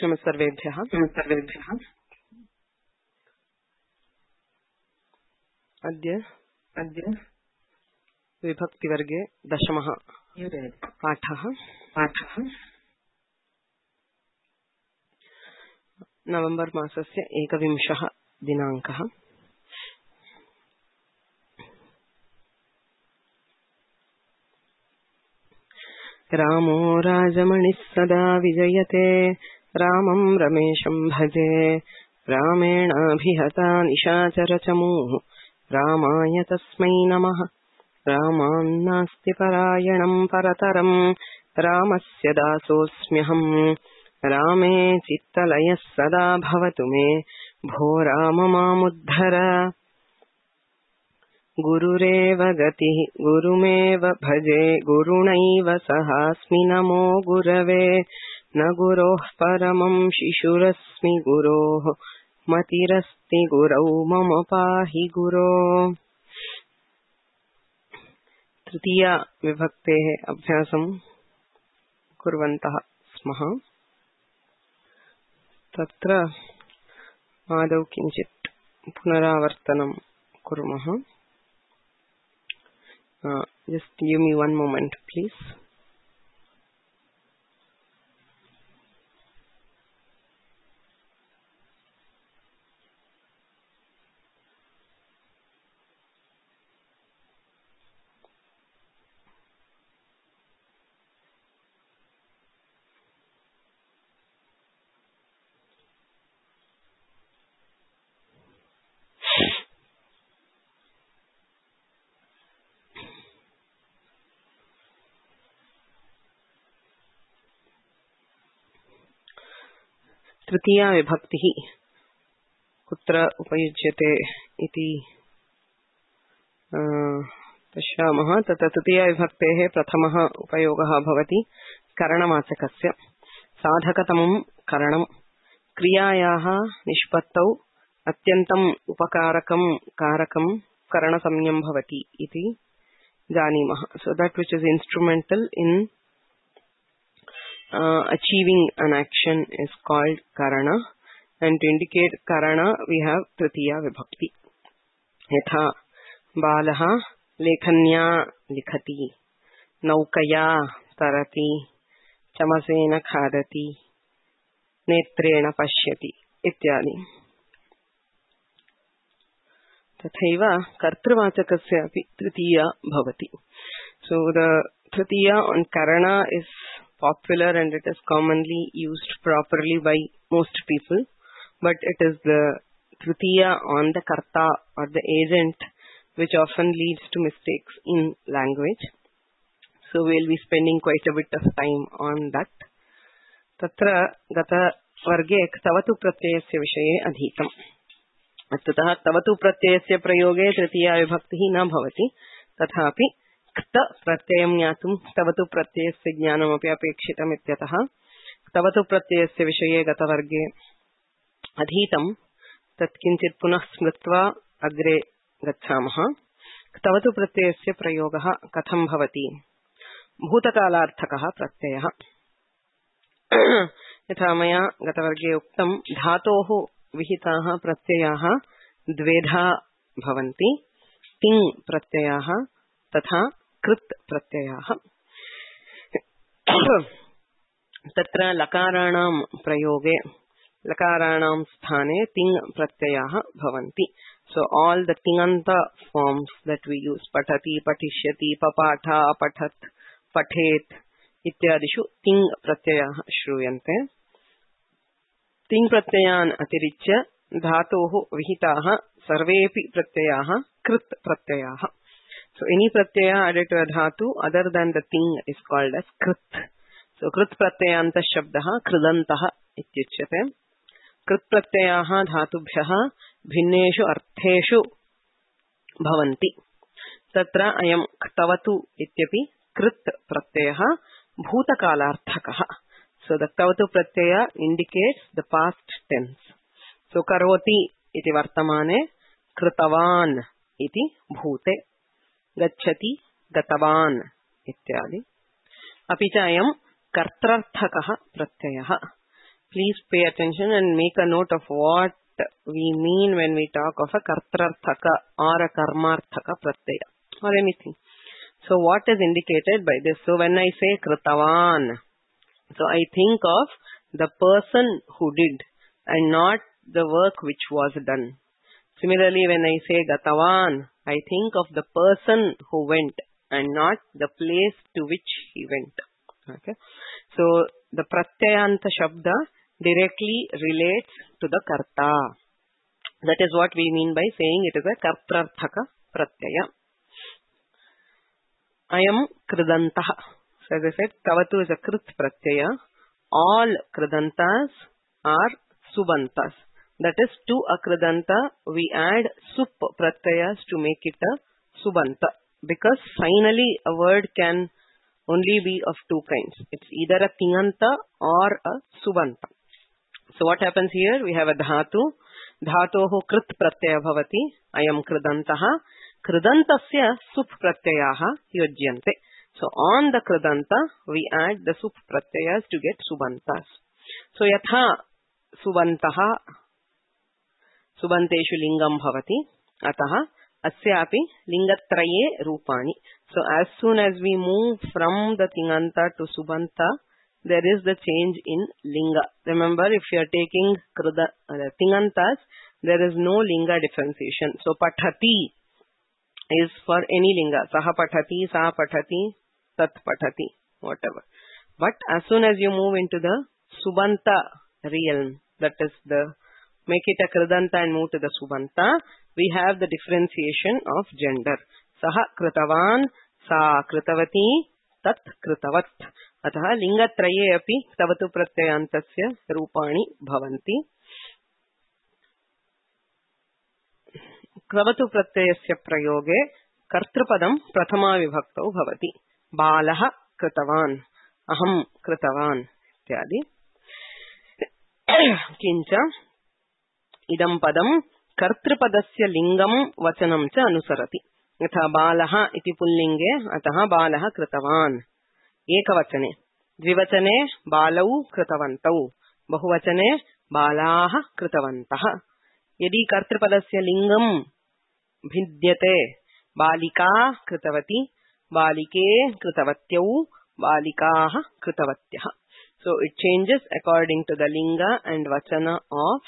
सर्वेभ्यः अद्य विभक्तिवर्गे दशमः पाठः नवंबर मासस्य 21 दिनाङ्कः। रामो राजमणिः सदा विजयते, रामं रमेशं भजे। रामेणाभिहता निशाचरचमूः, रामाय तस्मै नमः। रामान्नास्ति परायणं परतरं, रामस्य दासोऽस्म्यहम्। रामे चित्तलयः सदा भवतु मे, भो राम मामुद्धर। गुरुरेव गतिः गुरुमेव भजे, गुरुणैव सहास्मि नमो गुरवे। न गुरोः परमं शिशुरस्मि, गुरोः मतिरस्ति गुरौ मम पाहि गुरो। तृतीया विभक्तेः अभ्यासं कुर्वन्तः स्मः। तत्र आदौ किञ्चित् पुनरावर्तनं कुर्मः। Just give me one moment, please. तृतीया विभक्तिः कुत्र उपयुज्यते इति पश्यामः। तत्र तृतीया विभक्तेः प्रथमः उपयोगः भवति करणवाचकस्य। साधकतमं करणं क्रियायाः निष्पत्तौ अत्यन्तम् उपकारकं कारकं करणसंज्ञं भवति इति जानीमः। So that which is instrumental in achieving an action is called karana, and to indicate karana we have tritiya vibhakti. यथा बालः लेखन्या लिखति, नौकया तरति, चमसेन खादति, नेत्रेण पश्यति इत्यादि। तथैव कर्तृवाचकस्य अपि तृतीया भवति। So the tritiya on karana is popular and it is commonly used properly by most people, but it is the tritiya on the karta or the agent which often leads to mistakes in language. So we will be spending quite a bit of time on that. Tatra gata varge ktavatu pratyayasya विषये अधीतम्। अतः तवतु प्रत्ययस्य प्रयोगे तृतीया विभक्तिः न भवति, तथापि क्त प्रत्ययं ज्ञातुं तवतु प्रत्ययस्य ज्ञानमपि अपेक्षितम् इत्यतः तवतु प्रत्ययस्य विषये गतवर्गे अधीतं तत् किञ्चित् पुनः स्मृत्वा अग्रे गच्छामः। तवतु प्रत्ययस्य प्रयोगः कथं भवति? भूतकालार्थकः प्रत्ययः। यथा मया गतवर्गे उक्तं, धातोः विहिताः प्रत्ययाः द्वेधा भवन्ति, तिङ् प्रत्ययाः तथा कृत् प्रत्ययाः। तत्र लकाराणां प्रयोगे लकाराणां स्थाने तिङ् प्रत्ययाः भवन्ति। So all the tinganta forms that we use, patati, patishyati, papatha, patat, pathet इत्यादिषु तिङ् प्रत्ययाः श्रूयन्ते। तिङ् प्रत्ययान् अतिरिच्य धातोः विहिताः सर्वेऽपि प्रत्ययाः कृत् प्रत्ययाः। So any pratyaya added to a dhatu other than the ting is called as krit. So krit pratyayanta shabdaha kridantah ityuchyate. Krit pratyayaha dhatubhyah bhinneshu artheshu bhavanti. Tatra ayam ktavatu ityapi krit pratyayah bhutakalarthakah. So the ktavatu pratyaya indicates the past tense. So karoti iti vartamane, kritavan iti bhute, गच्छति गतवान् इत्यादि। अपि च अयं कर्त्रार्थकः प्रत्ययः। please pay attention and make a note of what we mean when we talk of a kartrarthaka or a karmarthaka pratyaya or anything. So what is indicated by this? So when I say kritavan, so I think of the person who did and not the work which was done. Similarly, when I say gatavan, I think of the person who went and not the place to which he went. Okay. So the pratyayanta shabda directly relates to the karta. That is what we mean by saying it is a kartrarthaka pratyaya. I am kridantaha. So as I said, tavatu is a krit pratyaya. All kridantas are subantas. That is, to a kridanta we add sup pratyayas to make it a subanta. Because finally a word can only be of two kinds. It's either a tinganta or a subanta. So what happens here? We have a dhatu. Dhatoho krit pratyaya bhavati. I am kridantaha. Kridantasya sup pratyayaha yojyante. So on the kridanta we add the sup pratyayas to get subantas. So yatha subantaha subanteshu lingam bhavati. Ataha asyapi lingatraye rupani. So as soon as we move from the tinganta to subanta, there is the change in linga. Remember, if you are taking tingantas, there is no linga differentiation. So pathati is for any linga. Saha pathati, sa pathati, tat pathati, whatever. But as soon as you move into the subanta realm, that is the make it a kridanta and move to the subanta, we have the differentiation of gender. Saha kritavan, sa kritavati, tat kritavat. Ataha lingatraye api tavatu pratyayantasya rupani bhavanti. Tavatu pratyayasya prayoge kartrupadam prathama vibhaktau bhavati. Balaha kritavan, aham kritavan ityadi. Kincha idam padam kartrupadasya lingam vachanam cha anusarati. Yatha balaha iti pullinge ataha balaha kritavan. Ekavachane. Dvivachane balau kritavantau. Bahuvachane balaha kritavantaha. Yadi kartripadasya lingam bhidyate. Balika kritavati. Balike kritavatyau. Balikaha kritavatyaha. So it changes according to the linga and vachana of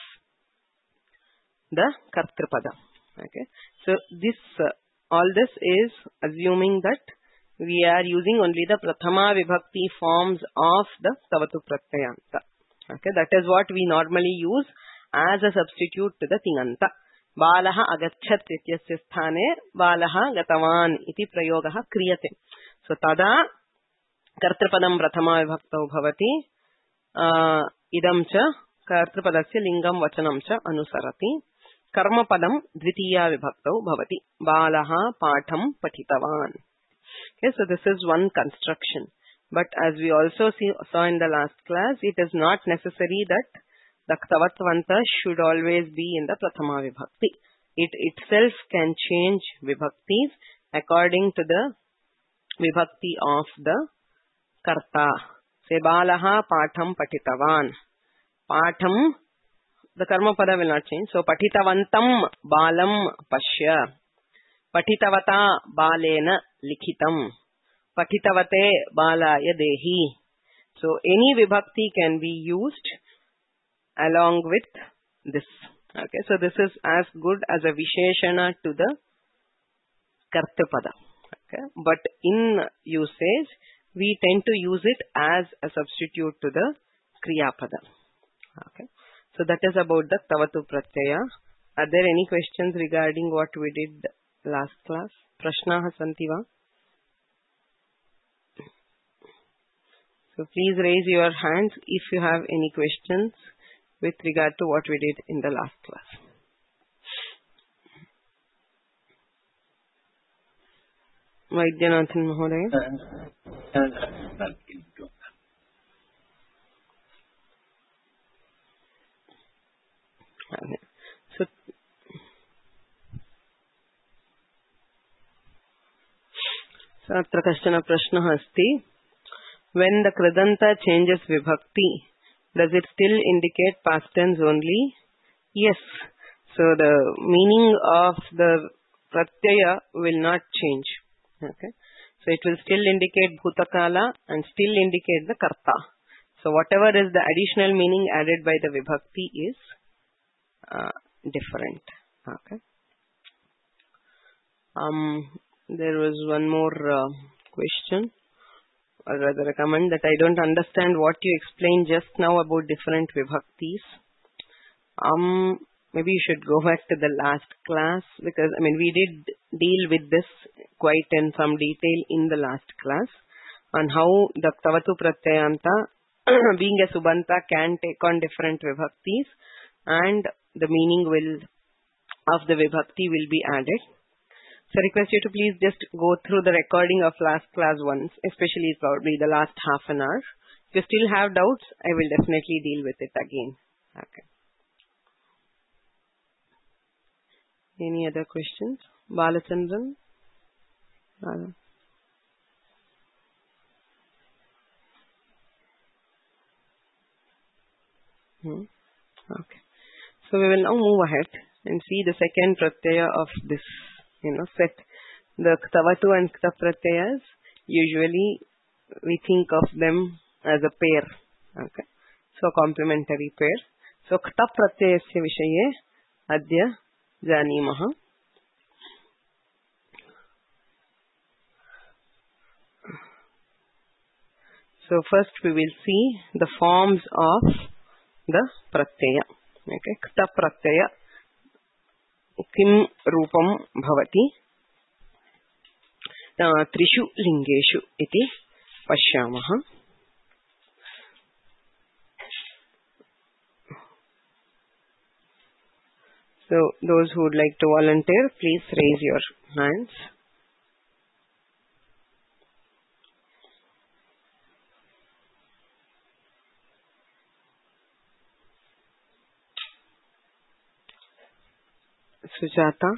the kartripada. Okay. So this all this is assuming that we are using only the prathama vibhakti forms of the tavatu pratyayanta. Okay, that is what we normally use as a substitute to the tinganta. Balaha agachat ityasya sthane balaha gatavan iti prayogaha kriyate. So tada kartripadam prathama vibhaktau bhavati. Idam cha kartripadasya lingam vachanam cha anusarati. Karma padam dvitiya vibhaktau bhavati. Balaha patham patitavan. Okay, so this is one construction. But as we also saw in the last class, it is not necessary that the ktavattvanta should always be in the prathama vibhakti. It itself can change vibhaktis according to the vibhakti of the karta. Say balaha patham patitavan. Patham, the karma pada will not change. So patitavantam balam pashya. Patitavata balena likhitam. Patitavate balaya dehi. So any vibhakti can be used along with this. Okay, so this is as good as a visheshana to the kartapada. Okay, but in usage, we tend to use it as a substitute to the kriyapada. Okay, so that is about the tavatu pratyaya. Are there any questions regarding what we did last class? Prashnaha santi va? So please raise your hands if you have any questions with regard to what we did in the last class. Vaidyanathan Mahodaya. So, अत्र कश्चन प्रश्नः अस्ति. When the kridanta changes vibhakti, Does it still indicate past tense only? Yes. So the meaning of the pratyaya will not change. Okay. So it will still indicate bhutakala and still indicate the karta. So whatever is the additional meaning added by the vibhakti is different. Okay. There was one more question, or rather a comment, that I don't understand what you explained just now about different vibhaktis. Maybe you should go back to the last class, because we did deal with this quite in some detail in the last class on how the Tavatu Pratyayanta being a Subanta can take on different vibhaktis and the meaning of the vibhakti will be added. So I request you to please just go through the recording of last class once, especially probably the last half an hour. If you still have doubts, I will definitely deal with it again. Okay. Any other questions? Balachandran? Okay. So we will now move ahead and see the second pratyaya of this set. The Ktavatu and Kta pratyayas, usually we think of them as a pair. Okay. So complementary pair. So Kta pratyayasya vishaye adya janimaha. So first we will see the forms of the pratyaya. Okay. Kta pratyaya kim rupam bhavati trishu lingeshu iti pashyamaha. So those who would like to volunteer, please raise your hands. Sujata.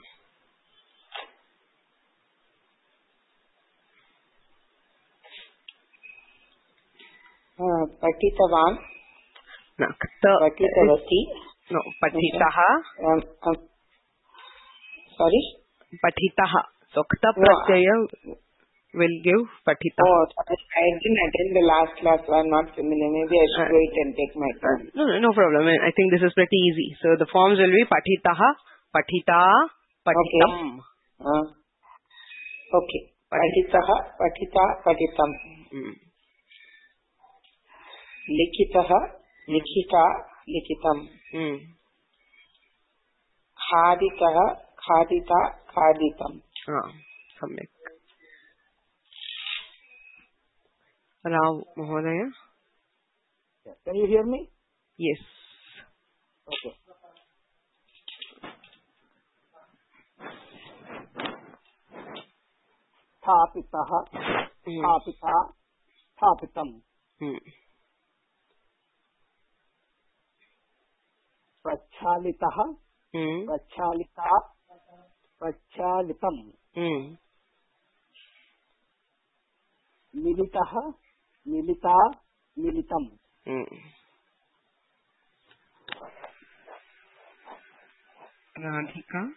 Patitavan. No, Patitavati. No, Patitaha. Sorry? Patitaha. So Kta pratyaya will give Patita. Oh, I didn't attend the last class, so I'm not familiar. Maybe I should wait and take my turn. No problem. I think this is pretty easy. So the forms will be Patitaha, Patita, Patitam. Okay. Patitaha, Patita, Patitam. Likitaha, Likita, Likitam. Khaditaha, Khadita, Khaditam. Samyak. Rao Mahodaya. Can you hear me? Yes. Okay. Thapitaha, thapita, thapitam. Prachalitaha, prachalita, prachalitam. Militaha, milita, militam. Radhika.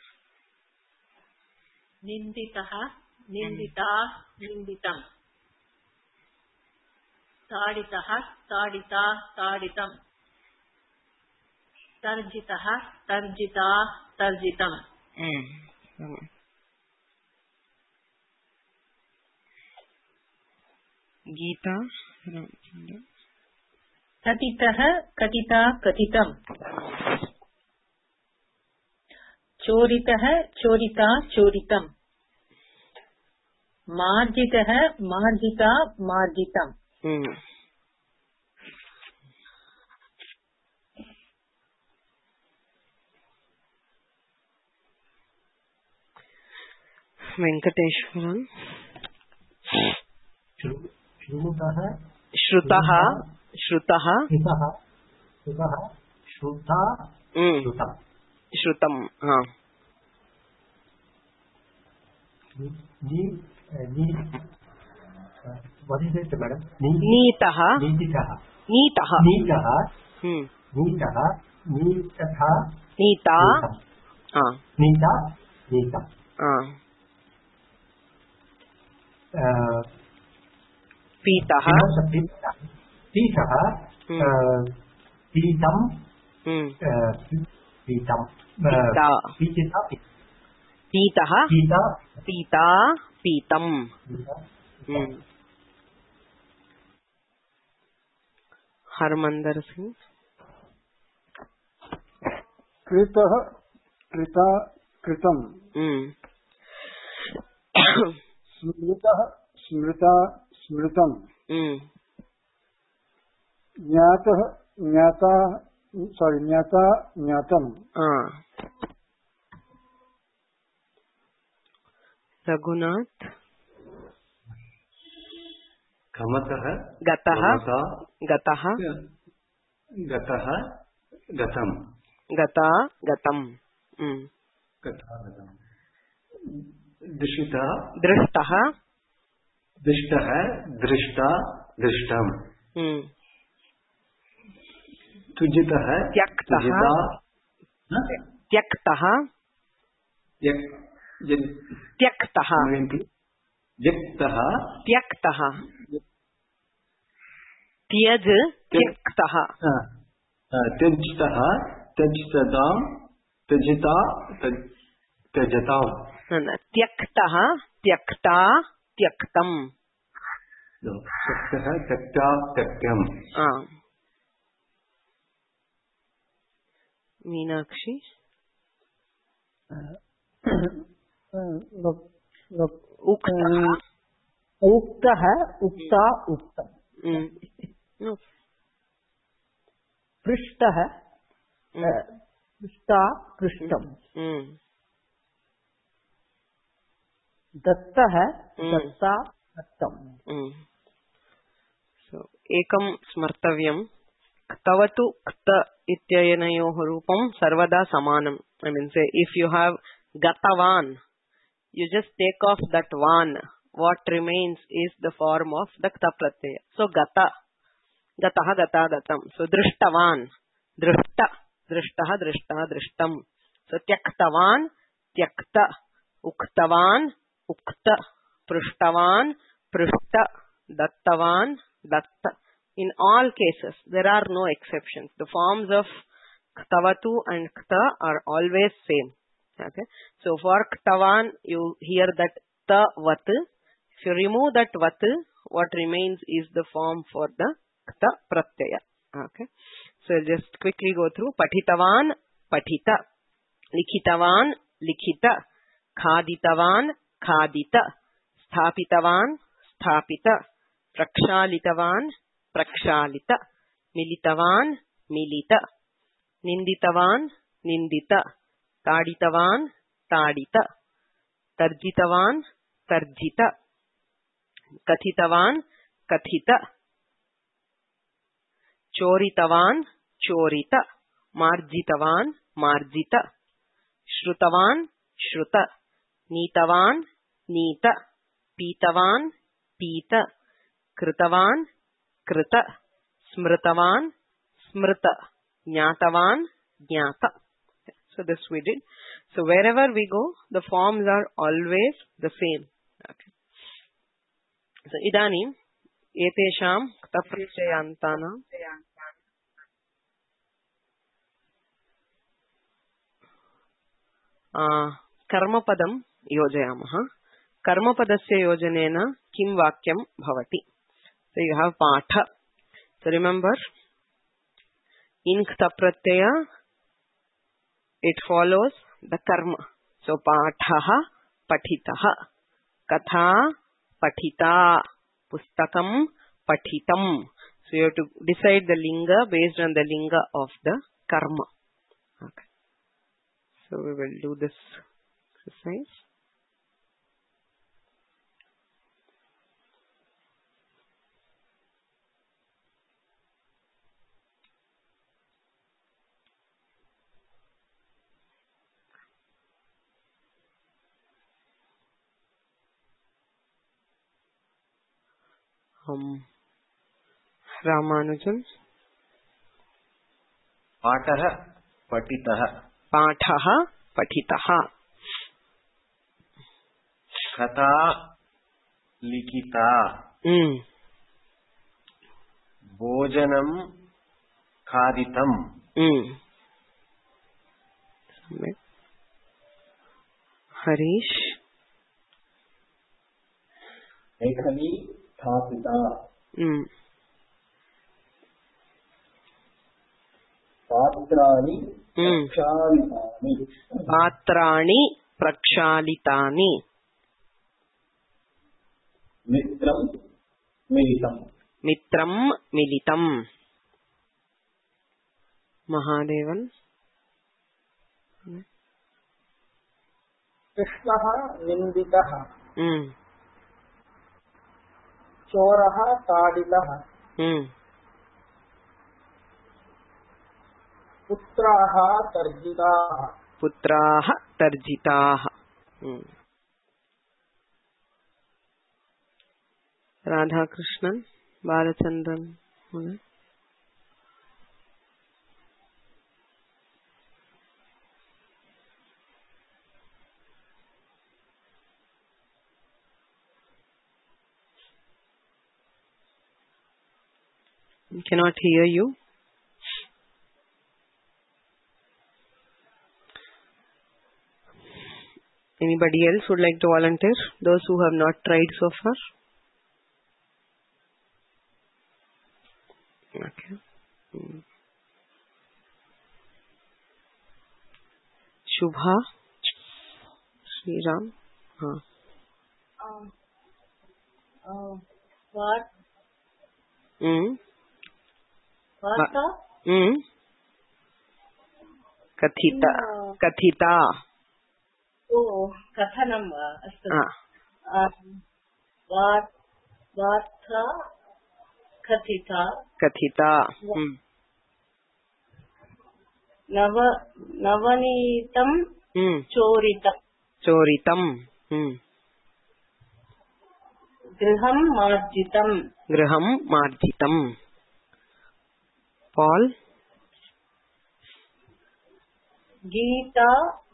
Ninditaha, nindita, ninditam. Taditaha, tadita, taditam. Tarjitaha, tarjita, tarjitam. Gita. Katitaha, katita, katitam. Choritaha, chorita, choritam. Marjitaha, marjita, marjitam. Venkateshwaran. Shrutaha, Shrutaha, Shrutaha, Shrutaha, Shrutha, Shrutam. Shrutam. What is it, madam? Neetaha. Neetaha. Neetaha. Neetaha. नीतः नीतथा Nita Nita नीतम् पीतः पीतः पीतं पीतं पीतः पीता पीतम् हरमंदर सिंह कृतः कृता कृतम् स्मृतः स्मृता स्मृतम् ज्ञातः ज्ञाता ज्ञाता ज्ञातम् रघुनाथ गमतः गतः गतः गतः गतम् गता गतम् दृष्टः दृष्टः दृष्टः दृष्टा दृष्टम् तुजितः त्यक्तः त्यक्तः त्यक्तः त्यक्तः त्यक्तः त्यज त्यक्तः त्यजतः त्यजता त्यजता त्यजताम् त्यक्तः त्यक्ता त्यक्तम् त्यक्तः त्यक्ता त्यक्तम् मीनाक्षी उक्तः उक्ता उक्तम् पृष्टः पृष्टा पृष्टम् दत्तः दत्ता दत्तम् एकं स्मर्तव्यम् क्तवतु क्त इत्ययनयोः रूपं सर्वदा समानम्. I mean, say if you have gatavan, you just take off that van. What remains is the form of the kta pratyaya. So gata, gataha, gata, gatam. So drishtavan, drishta, drishtaha, drishta, drishtam. So tyaktavan, tyakta, uktavan, ukta, prishtavan, prishta, dattavan, datta. In all cases, there are no exceptions. The forms of ktavatu and kta are always same. Okay. So for ktavan, you hear that ta vat. If you remove that vat, what remains is the form for the kta pratyaya. Okay. So just quickly go through. Pathitavan, pathita. Likhitavan, likhita. Khaditavan, khadita. Sthapitavan, sthapita. Prakshaalitavan, prakshaalita. Militavan, milita. Ninditavan, nindita. Taditavan, tadita. Tarjitavan, tarjita. Kathitavan, kathita. Choritavan, chorita. Marjitavan, marjita. Shrutavan, shruta. Neetavan, neeta. Pitavan, pita. Kritavan, krita. Smritavan, smrita. Jnatavan, jnata. So this we did. So wherever we go, the forms are always the same. Okay. So idanim etesham ktapratyyantanam कर्मपदं योजयामः. कर्मपदस्य योजनेन किं वाक्यं भवति? So you have पाठ. So remember, in kta pratyaya, it follows the karma. So paathaha, pathitaha. Katha, pathita. Pustakam, pathitam. So you have to decide the linga based on the linga of the karma. Okay. So we will do this exercise. Ramanujan. पाठः पठितः पाठः पठितः कथा लिखिता भोजनं खादितम् सम्यक् हरीश लेखनी स्थापिता पात्राणि प्रक्षालितानि पात्राणि प्रक्षालितानि मित्रं मिलितम् मित्रं मिलितम् महादेवन कृष्णः निन्दितः चोरः ताडितः पुत्राः तर्जिताः पुत्राः तर्जिताः Radhakrishnan Balachandran cannot hear you. Anybody else would like to volunteer? Those who have not tried so far. Okay. Shubha, Sri Ram. What? कथिता कथिता कथनं वा अस्तु वार्ता कथिता कथिता नवनीतं चोरितं चोरितं गृहं मार्जितं Paul Gita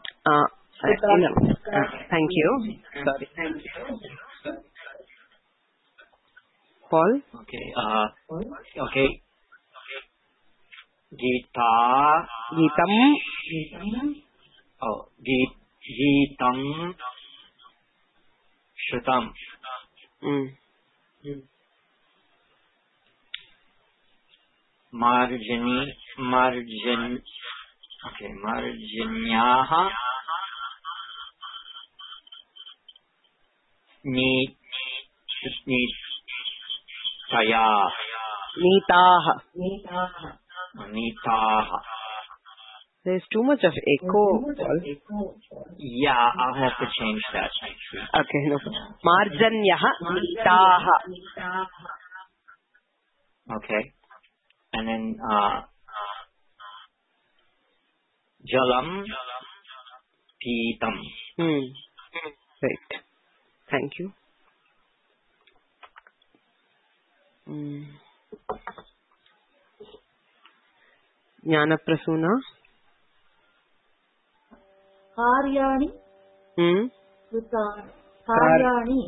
thank you sorry Paul okay Gita GITAM गीतं श्रुतं मार्जन्याः नीताः There is too much of echo. Yeah, I'll have to change that actually. Okay, no problem. Marjanyah nitaah. Okay. And then jalam pitam. Right. Thank you. Jnana Prasuna. कार्याणि कार्याणि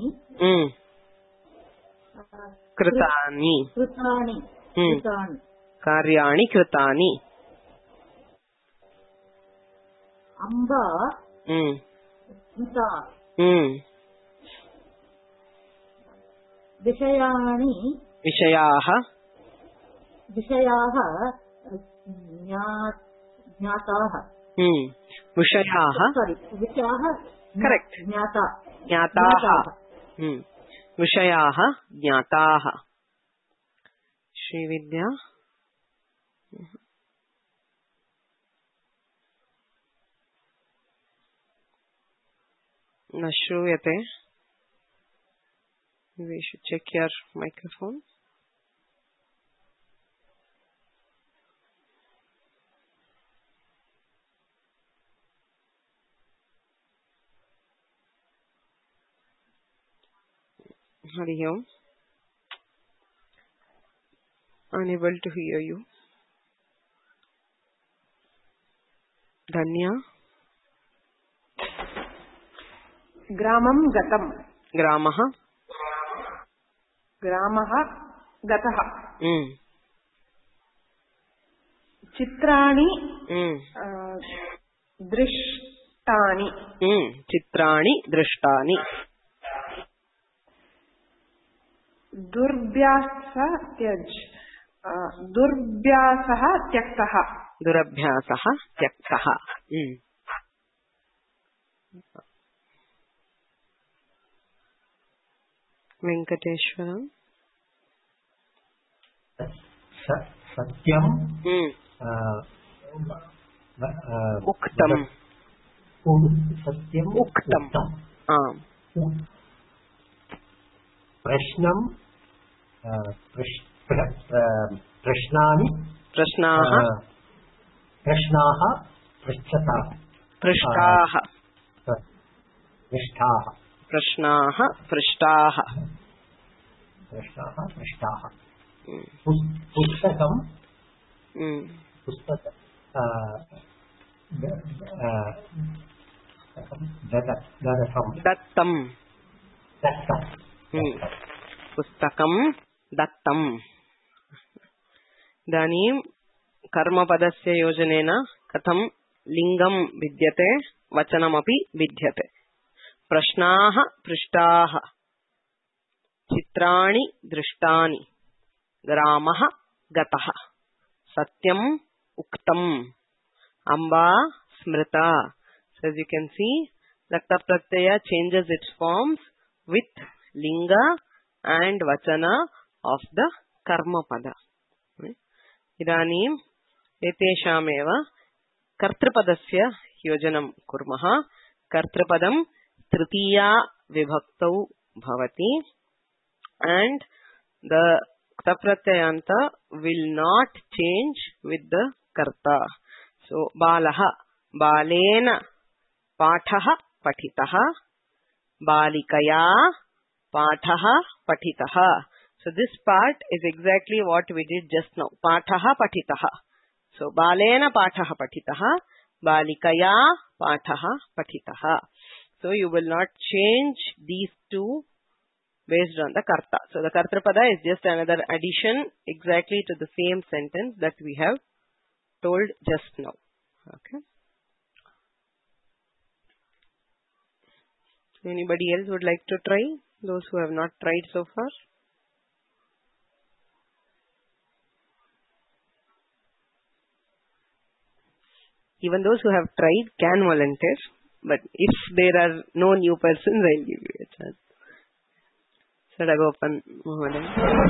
कृतानि कृतानि कार्याणि कृतानि अम्बा स्मिता विषयाणि विषयाः ज्ञाताः विषयाः विषयाः करेक्ट ज्ञाताः विषयाः ज्ञाताः श्रीविद्या न श्रूयते we should check your microphone. Hari Om. Unable to hear you. Dhanya. Gramam gatam. Gramaha. Gramaha gataha. Chitrani. Drishtani. Chitrani drishtani. Durbhyasa tyaj. Durbhyasaha tyaktaha. Durabhyasaha tyaktaha. Venkateshwaram. Satyam. Uktam. Satyam. Uktam. Prashnam. Prashnani. Prashnaha. Prashnaha. Prishchata. Prishtaha. Prishtaha. Prashnaha. Prishtaha. Prashnaha. Prishtaha. Pustakam. Pustakam. Dattam. Pustakam dattam. Idanim कर्मपदस्य योजनेन कथं लिंगं विद्यते वचनमपि विद्यते. प्रश्नाः पृष्टाः, चित्राणि दृष्टानि, ग्रामः गतः, सत्यम् उक्तम्, अम्बा स्मृता. So as you can see, Lakta Pratyaya changes its forms with linga and vachana of the karma pada. Idanim एतेषामेव कर्तृपदस्य योजनं कुर्मः. कर्तृपदं तृतीया विभक्तौ भवति and the क्तप्रत्ययान्त will not change with the karta. So बालः, बालेन पाठः पठितः, बालिकया पाठः पठितः. So this part is exactly what we did just now. पाठः पठितः. So balena pathaha patitaha, balikaya pathaha patitaha. So you will not change these two based on the karta. So the kartrapada is just another addition exactly to the same sentence that we have told just now. Okay. Anybody else would like to try? Those who have not tried so far? Even those who have tried can volunteer, but if there are no new persons, I'll give you a chance. Sadagopan Mohoday.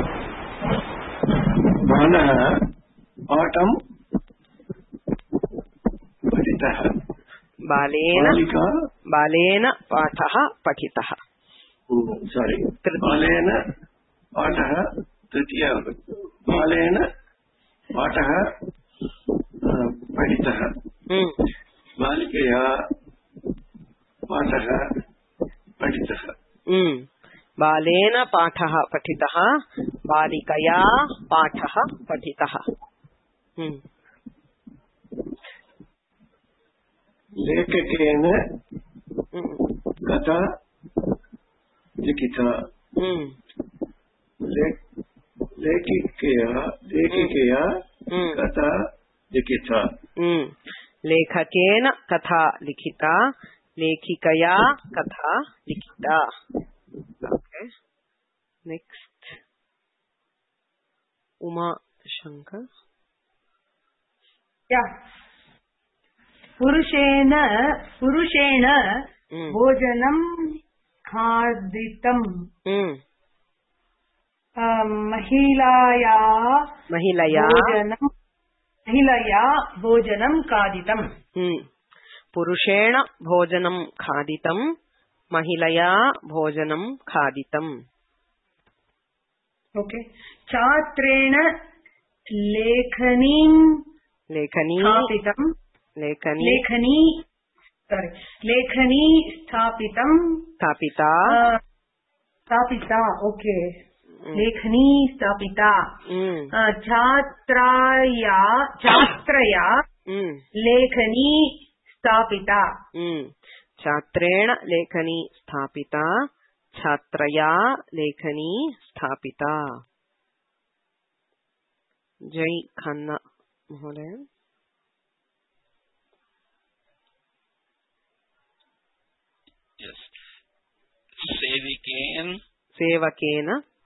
Balah patam patitaha. Balena pathaha patitaha. Sorry. Balena pathaha tritiya. Balena pathaha patitaha. Balikaya pathaha patitaha. Balena pathaha patitaha, balikaya pathaha patitaha. Lekakena kata likita. Lekikaya kata likita. Lekhakena katha likhita, lekhikaya katha likhita. Okay. Next. Uma Shankar. Yeah. Purushena bhojanam khaditam. Mahilaya bhojanam khaditam. Purushena bhojanam khaditam, mahilaya bhojanam khaditam. Okay. Chatrena lekhanim sthapitam. Lekhani sthapitam. Sthapita. Okay. Lekhani stapita. Chatraya lekhani स्थापिता छात्रेण लेखनी स्थापिता छात्रया लेखनी स्थापिता. जय खन्ना महोदय. सेवकेन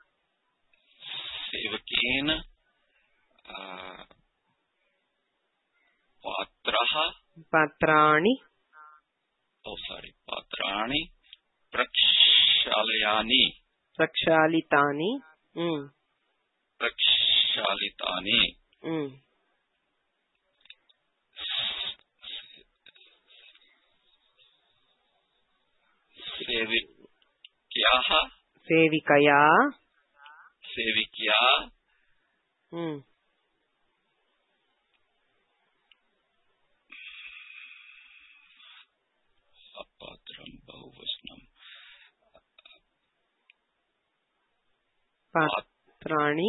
पात्राणि प्रक्षालितानि सेविकया पात्राणि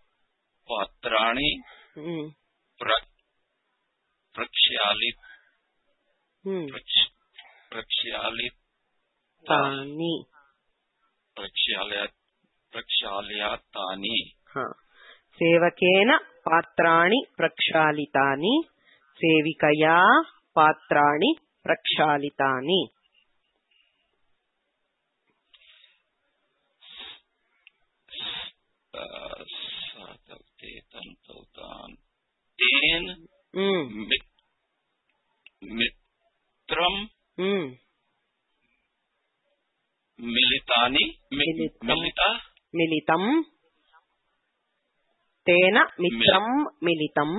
प्रक्षालितानि. सेवकेन पात्राणि प्रक्षालितानि सेविकया पात्राणि प्रक्षालितानि. मित्रं मिलितं तेन मित्रं मिलितं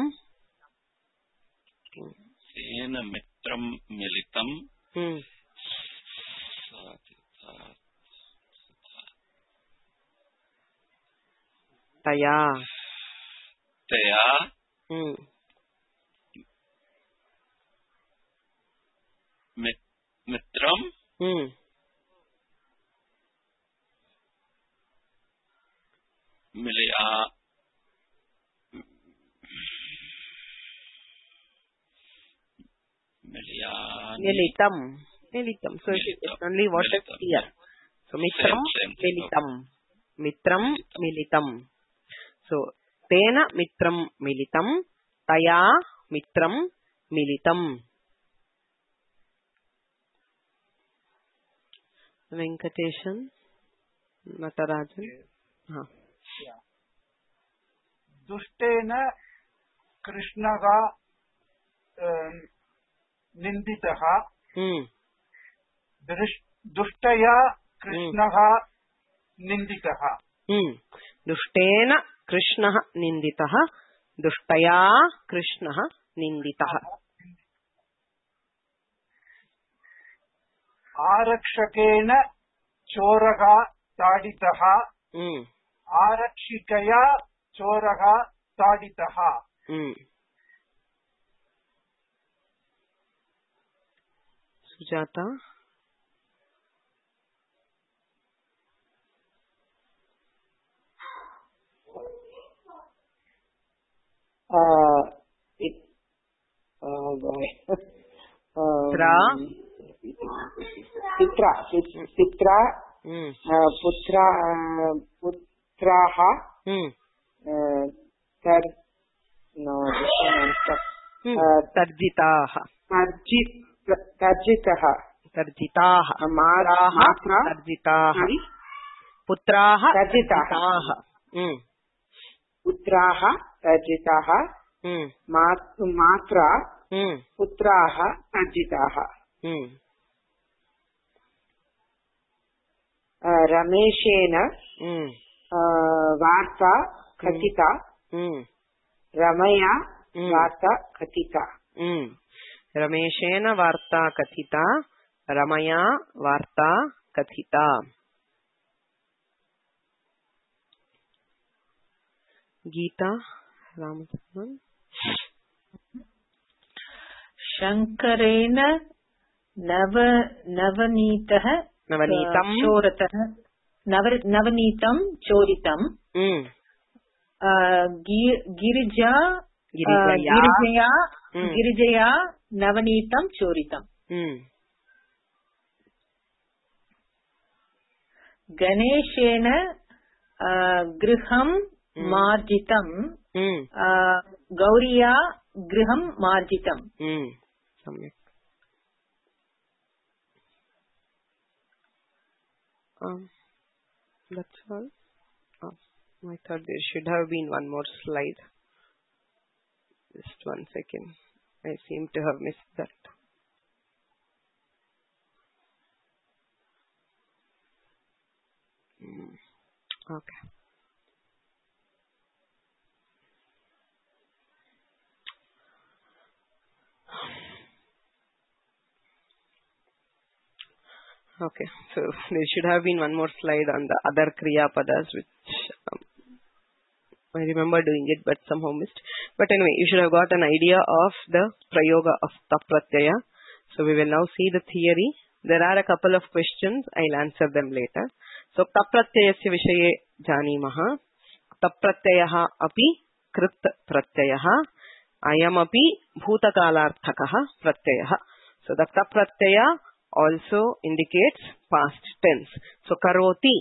तया मित्रं मिलितं. So it's only what is here. So mitram militam. So tena mitram militam taya mitram militam. Venkateshan Natarajan. दुष्टेन कृष्णः निन्दितः दुष्टया कृष्णः निन्दितः. दुष्टेन कृष्णः निन्दितः दुष्टया कृष्णः निन्दितः. आरक्षकेन चोरः ताडितः आरक्षिकया चोरः ताडितः. सुजाता. पित्रा पुत्राः तर्जिताः पुत्राः तर्जिताः मात्रा पुत्राः तर्जिताः. रमेशेन वार्ता कथिता रमया वार्ता कथिता. रमेशेन वार्ता कथिता रमया वार्ता कथिता. गीता रामचंद्रन. शंकरेण नवनीतं चोरितं गिरिजया गिरिजया नवनीतं चोरितम् गणेशेन गृहं मार्जितं गौर्या गृहं मार्जितम् सम्यक् that's all. I thought there should have been one more slide. Just 1 second. I seem to have missed that. Okay. Okay, so there should have been one more slide on the other Kriya Padas, which I remember doing it but somehow missed. But anyway, you should have got an idea of the Prayoga of Tap Pratyaya. So we will now see the theory. There are a couple of questions. I'll answer them later. So Tap Pratyayasya Vishaye Janimaha. Tap Pratyayaha api Krit Pratyayaha. Ayam api Bhutakalarthakaha Pratyayaha. So the Tap Pratyaya also indicates past tense. So karoti,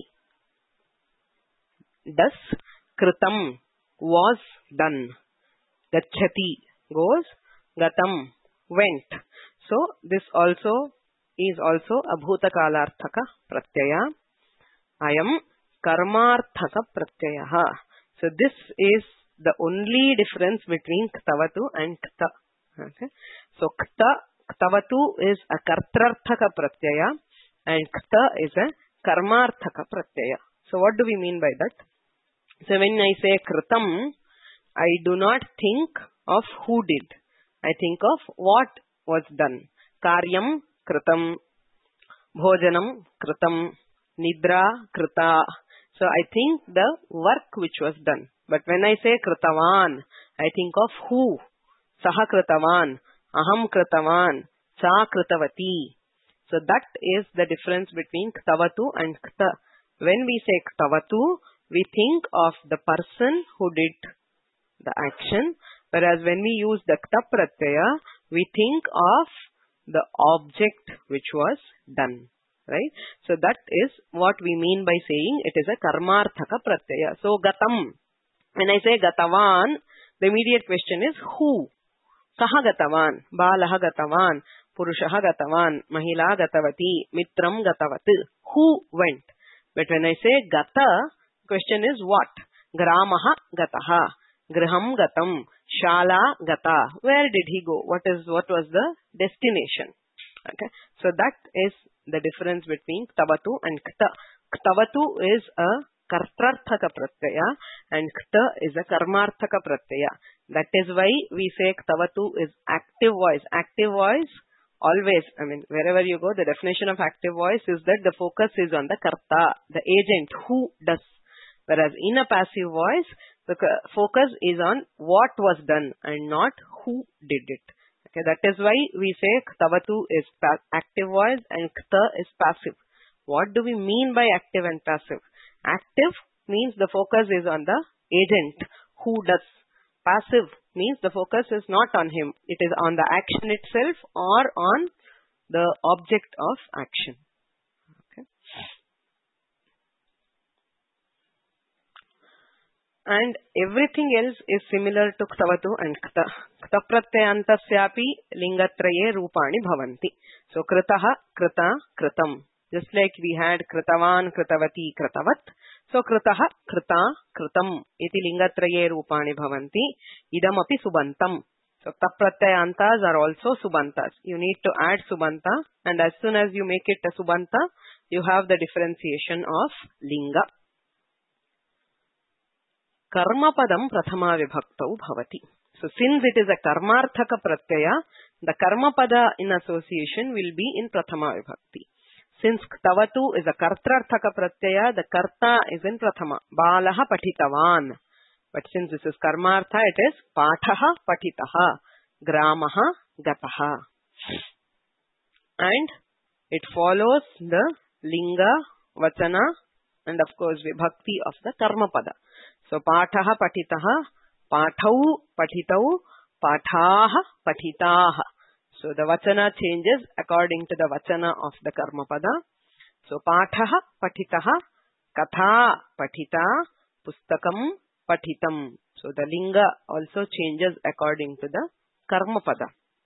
does, kritam, was done, gacchati, goes, gatam, went. So this also is also a bhutakalarthaka pratyaya. Ayam karmarthaka pratyayaha. So this is the only difference between ktavatu and kta. Okay. So ktavatu is a kartrarthaka pratyaya and kta is a karmarthaka pratyaya. So what do we mean by that? So when I say kritam, I do not think of who did. I think of what was done. Karyam kritam, bhojanam kritam, nidra krita. So I think the work which was done. But when I say kritavan, I think of who. Saha kritavan, aham kritavan, sa kritavati. So that is the difference between ktavatu and kta. When we say ktavatu, we think of the person who did the action, whereas when we use the kta pratyaya, we think of the object which was done. Right? So that is what we mean by saying it is a karmarthaka pratyaya. So gatam. When I say gatavan, the immediate question is who? Saha gatavan, balaha gatavan, purushaha gatavan, mahila gatavati, mitram gatavat. Who went? But when I say gata, question is what? Gramaha gataha, griham gatam, shala gata. Where did he go? What was the destination? Okay. So that is the difference between ktavatu and kta. Ktavatu is a kartrarthaka pratyaya and kta is a karmarthaka pratyaya. That is why we say ktavatu is active voice. Active voice always, wherever you go, the definition of active voice is that the focus is on the karta, the agent who does. Whereas in a passive voice, the focus is on what was done and not who did it. Okay, that is why we say ktavatu is active voice and kta is passive. What do we mean by active and passive? Active means the focus is on the agent who does. Passive means the focus is not on him. It is on the action itself or on the object of action. Okay. And everything else is similar to ktavatu and kta. Kta pratyayantasyapi lingatraye rupani bhavanti. So kritaha, krita, kritam. Just like we had kritavan, kritavati, kritavat. So kritaha, krita, kritam. Iti lingatraye rupani bhavanti. Idam api subantam. So kta pratyayantas are also subantas. You need to add subanta, and as soon as you make it a subanta, you have the differentiation of linga. Karma padam prathama vibhaktau bhavati. So since it is a karmarthaka pratyaya, the karma pada in association will be in prathama vibhakti. Since ktavatu is a kartrarthaka pratyaya, the karta is in prathama. Balaha patitavan. But since this is karmartha, it is pathaha patitaha, gramaha gataha. And it follows the linga, vachana, and of course vibhakti of the karma pada. So pathaha patitaha, pathau patitau, Pathaha Patitaha. So the Vachana changes according to the Vachana of the Karmapada. So Pathaha Patitaha, Katha Patita, Pustakam Patitam. So the Linga also changes according to the Karmapada.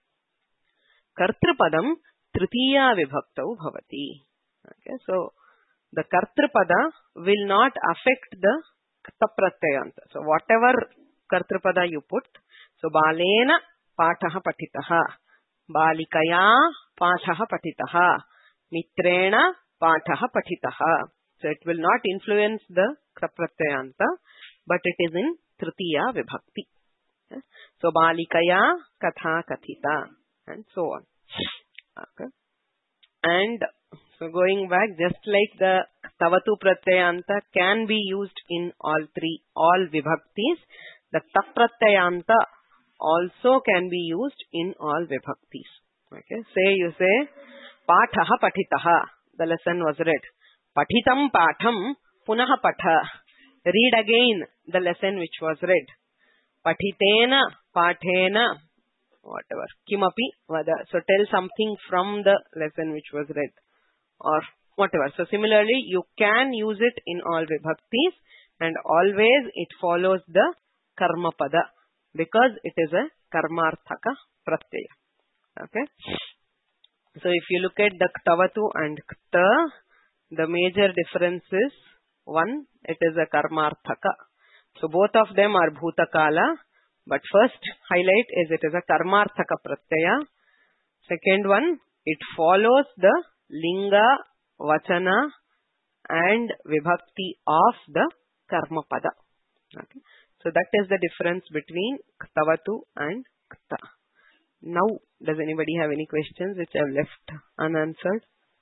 Kartrupadam Tritiya Vibhaktau Bhavati. Okay, so the Kartrupada will not affect the Kta Pratyayanta. So whatever Kartrupada you put, so Balena Pathaha Patitaha, Balikaya Pathaha Patitaha, Mitrena Pathaha Patitaha. So it will not influence the Kta Pratyayanta, but it is in Tritiya Vibhakti. Okay. So Balikaya Katha Kathita, and so on. Okay. And so going back, just like the Tavatu Pratyayanta can be used in all Vibhaktis, the Tak Pratyayanta also can be used in all Vibhaktis. Okay. You say Pathaha Patitaha, the lesson was read. Patitam Patham Punaha Patha, read again the lesson which was read. Patitena Pathena, whatever, Kimapi Vada. So tell something from the lesson which was read, or whatever. So similarly, you can use it in all Vibhaktis, and always it follows the Karma Pada, because it is a Karmarthaka Pratyaya. Okay. So if you look at the Ktavatu and Kta, the major difference is, one, it is a Karmarthaka. So both of them are Bhutakala, but first highlight is it is a Karmarthaka Pratyaya. Second one, it follows the Linga, Vachana and Vibhakti of the Karma Pada. Okay. So that is the difference between Ktavatu and Kta. Now, does anybody have any questions which I have left unanswered?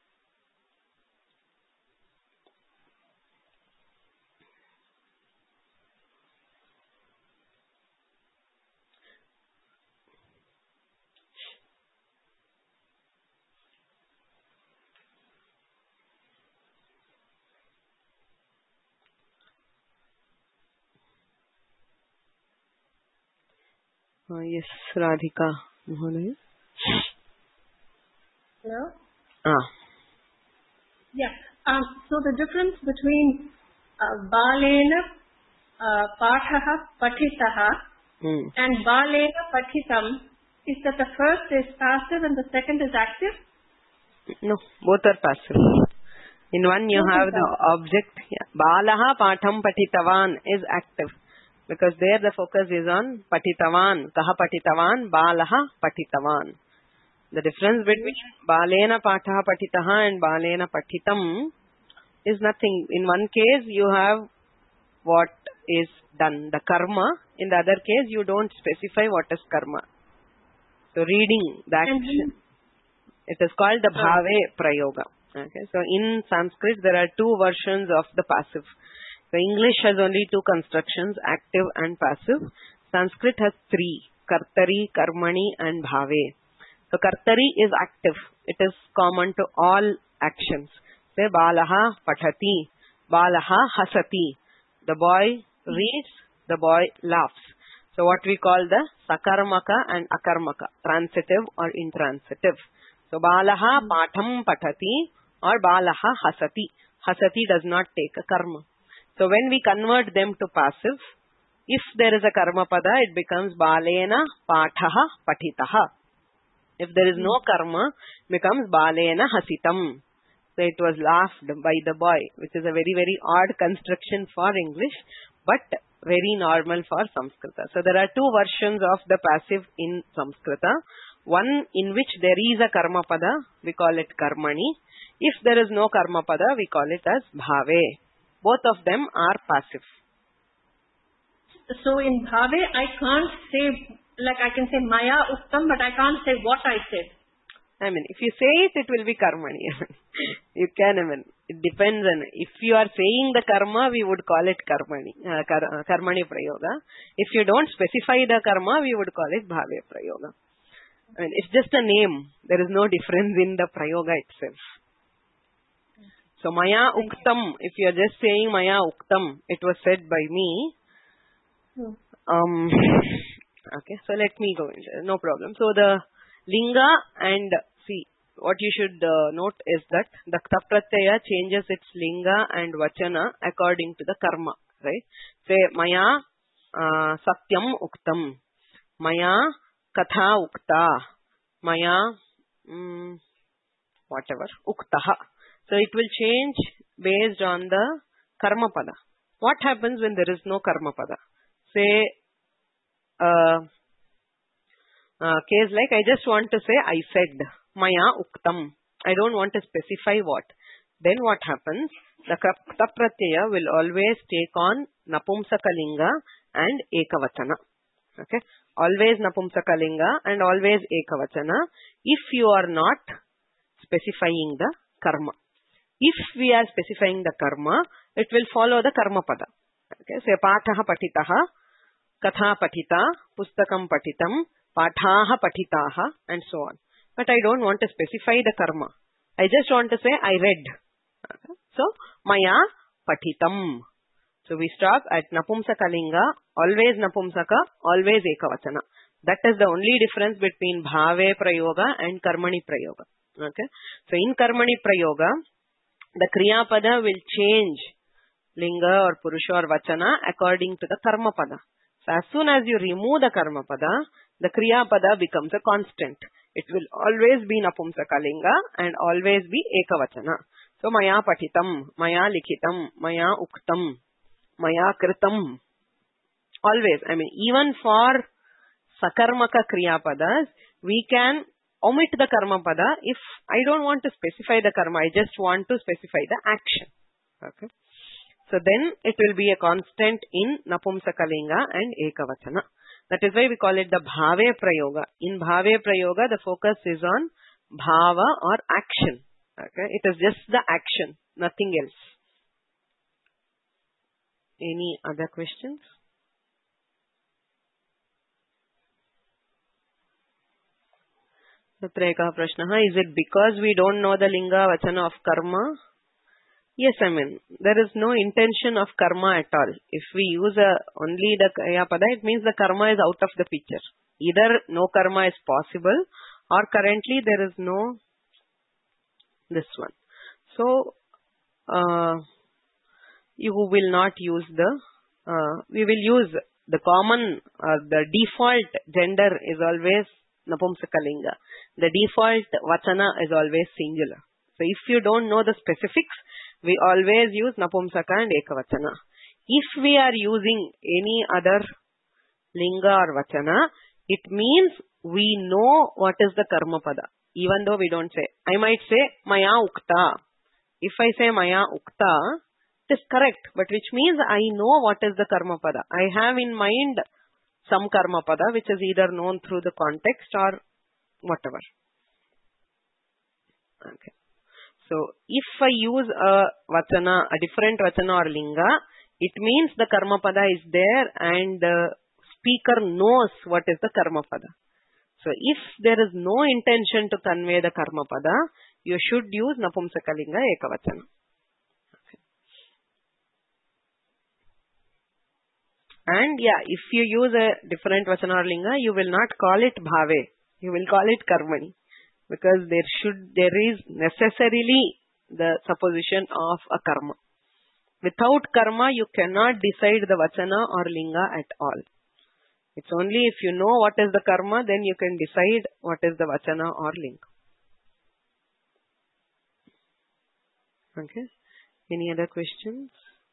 Yes, Radhika Mohanaya. Hello? Yeah. So the difference between Balena Pathaha Patitaha and Balena Patitam is that the first is passive and the second is active? No, both are passive. In one you have the object. Yeah. Balaha Patham Patitavan is active, because there the focus is on Patitavan, Kaha Patitavan, Balaha Patitavan. The difference between Balena Pathaha Patitaha and Balena Patitam is nothing. In one case you have what is done, the karma. In the other case you don't specify what is karma. So reading the action, it is called the Bhave Prayoga. Okay. So in Sanskrit there are two versions of the passive. So English has only two constructions, active and passive. Sanskrit has three, Kartari, Karmani and Bhave. So Kartari is active. It is common to all actions. Say Balaha Pathati, Balaha Hasati. The boy reads, the boy laughs. So what we call the Sakarmaka and Akarmaka, transitive or intransitive. So Balaha Patham Pathati or Balaha Hasati. Hasati does not take a karma. So when we convert them to passive, if there is a karma pada, it becomes Balena Pathaha Patitaha. If there is no karma, it becomes Balena Hasitam. So it was laughed by the boy, which is a very, very odd construction for English, but very normal for Samskrita. So there are two versions of the passive in Samskrita. One in which there is a karma pada, we call it Karmani. If there is no karma pada, we call it as Bhave. Both of them are passive. So in Bhave, I can't say, like I can say Maya Uttam, but I can't say what I said. I mean, if you say it, it will be Karmani. You can, it depends on, if you are saying the karma, we would call it Karmani, Karmani Prayoga. If you don't specify the karma, we would call it Bhave Prayoga. I mean, it's just a name. There is no difference in the Prayoga itself. So Maya Uktam, if you are just saying Maya Uktam, it was said by me. Okay, so let me go into it. No problem. So the linga and see, what you should note is that the kta pratyaya changes its linga and vachana according to the karma, right? Say maya satyam uktam, maya katha ukta, maya whatever uktaha. So it will change based on the karma pada. What happens when there is no karma pada? Say case like I just want to say I said maya uktam. I don't want to specify what. Then what happens? The kta pratyaya will always take on napumsakalinga and ekavachana. Okay, always napumsakalinga and always ekavachana if you are not specifying the karma. If we are specifying the karma, it will follow the karma pada. Okay, say pathaha patitaha, katha patita, pustakam patitam, pathaha patitaha, and so on. But I don't want to specify the karma. I just want to say I read. Okay. So maya patitam. So we stop at napumsakalinga, always napumsaka, always ekavachana. That is the only difference between bhave prayoga and karmani prayoga. Okay. So in karmani prayoga, the kriya pada will change linga or purusha or vachana according to the karma pada. So as soon as you remove the karma pada, the kriya pada becomes a constant. It will always be napumsakalinga and always be ekavachana. So maya patitam, maya likhitam, maya uktam, maya kritam. Always, I mean, even for sakarmaka kriya padas, we can omit the karma pada if I don't want to specify the karma. I just want to specify the action. Okay. So then it will be a constant in napumsakalinga and ekavachana. That is why we call it the bhave prayoga. In bhave prayoga, the focus is on bhava or action. Okay. It is just the action, nothing else. Any other questions? Tatra ekah prashnaha. Is it because we don't know the linga vachana of karma? Yes, I mean, there is no intention of karma at all. If we use only the kaya pada, it means the karma is out of the picture. Either no karma is possible or currently there is no this one. So, you will not use we will use the common, the default gender is always napumsakalinga. The default vachana is always singular. So if you don't know the specifics, we always use napumsaka and ekavachana. If we are using any other linga or vachana, it means we know what is the karma pada. Even though we don't say. I might say maya ukta. If I say maya ukta, it is correct. But which means I know what is the karma pada. I have in mind some karma pada which is either known through the context or whatever. Okay. So, if I use a vachana, a different vachana or linga, it means the karma pada is there and the speaker knows what is the karma pada. So, if there is no intention to convey the karma pada, you should use napumsakalinga ekavachana. Okay. And yeah, if you use a different vachana or linga, you will not call it bhave. You will call it karmani. Because there is necessarily the supposition of a karma. Without karma, you cannot decide the vachana or linga at all. It's only if you know what is the karma, then you can decide what is the vachana or linga. Okay. Any other questions?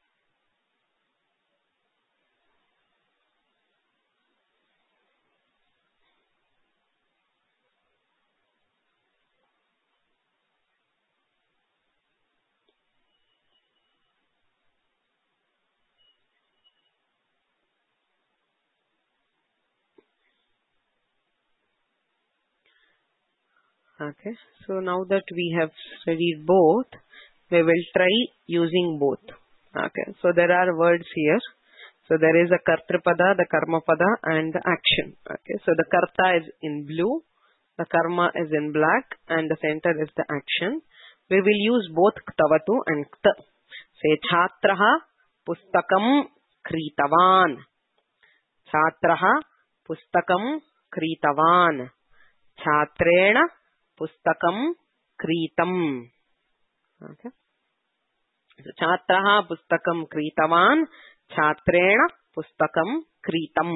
Okay, so now that we have studied both, we will try using both. Okay, so there are words here. So there is a kartripada, the karma pada and the action. Okay, so the karta is in blue, the karma is in black and the center is the action. We will use both ktavatu and kta. Say chhatraha pustakam kritavan. Chhatraha पुस्तकं क्रीतवान् छात्रेण पुस्तकं क्रीतम् okay so छात्रः पुस्तकं क्रीतवान् छात्रेण पुस्तकं क्रीतम्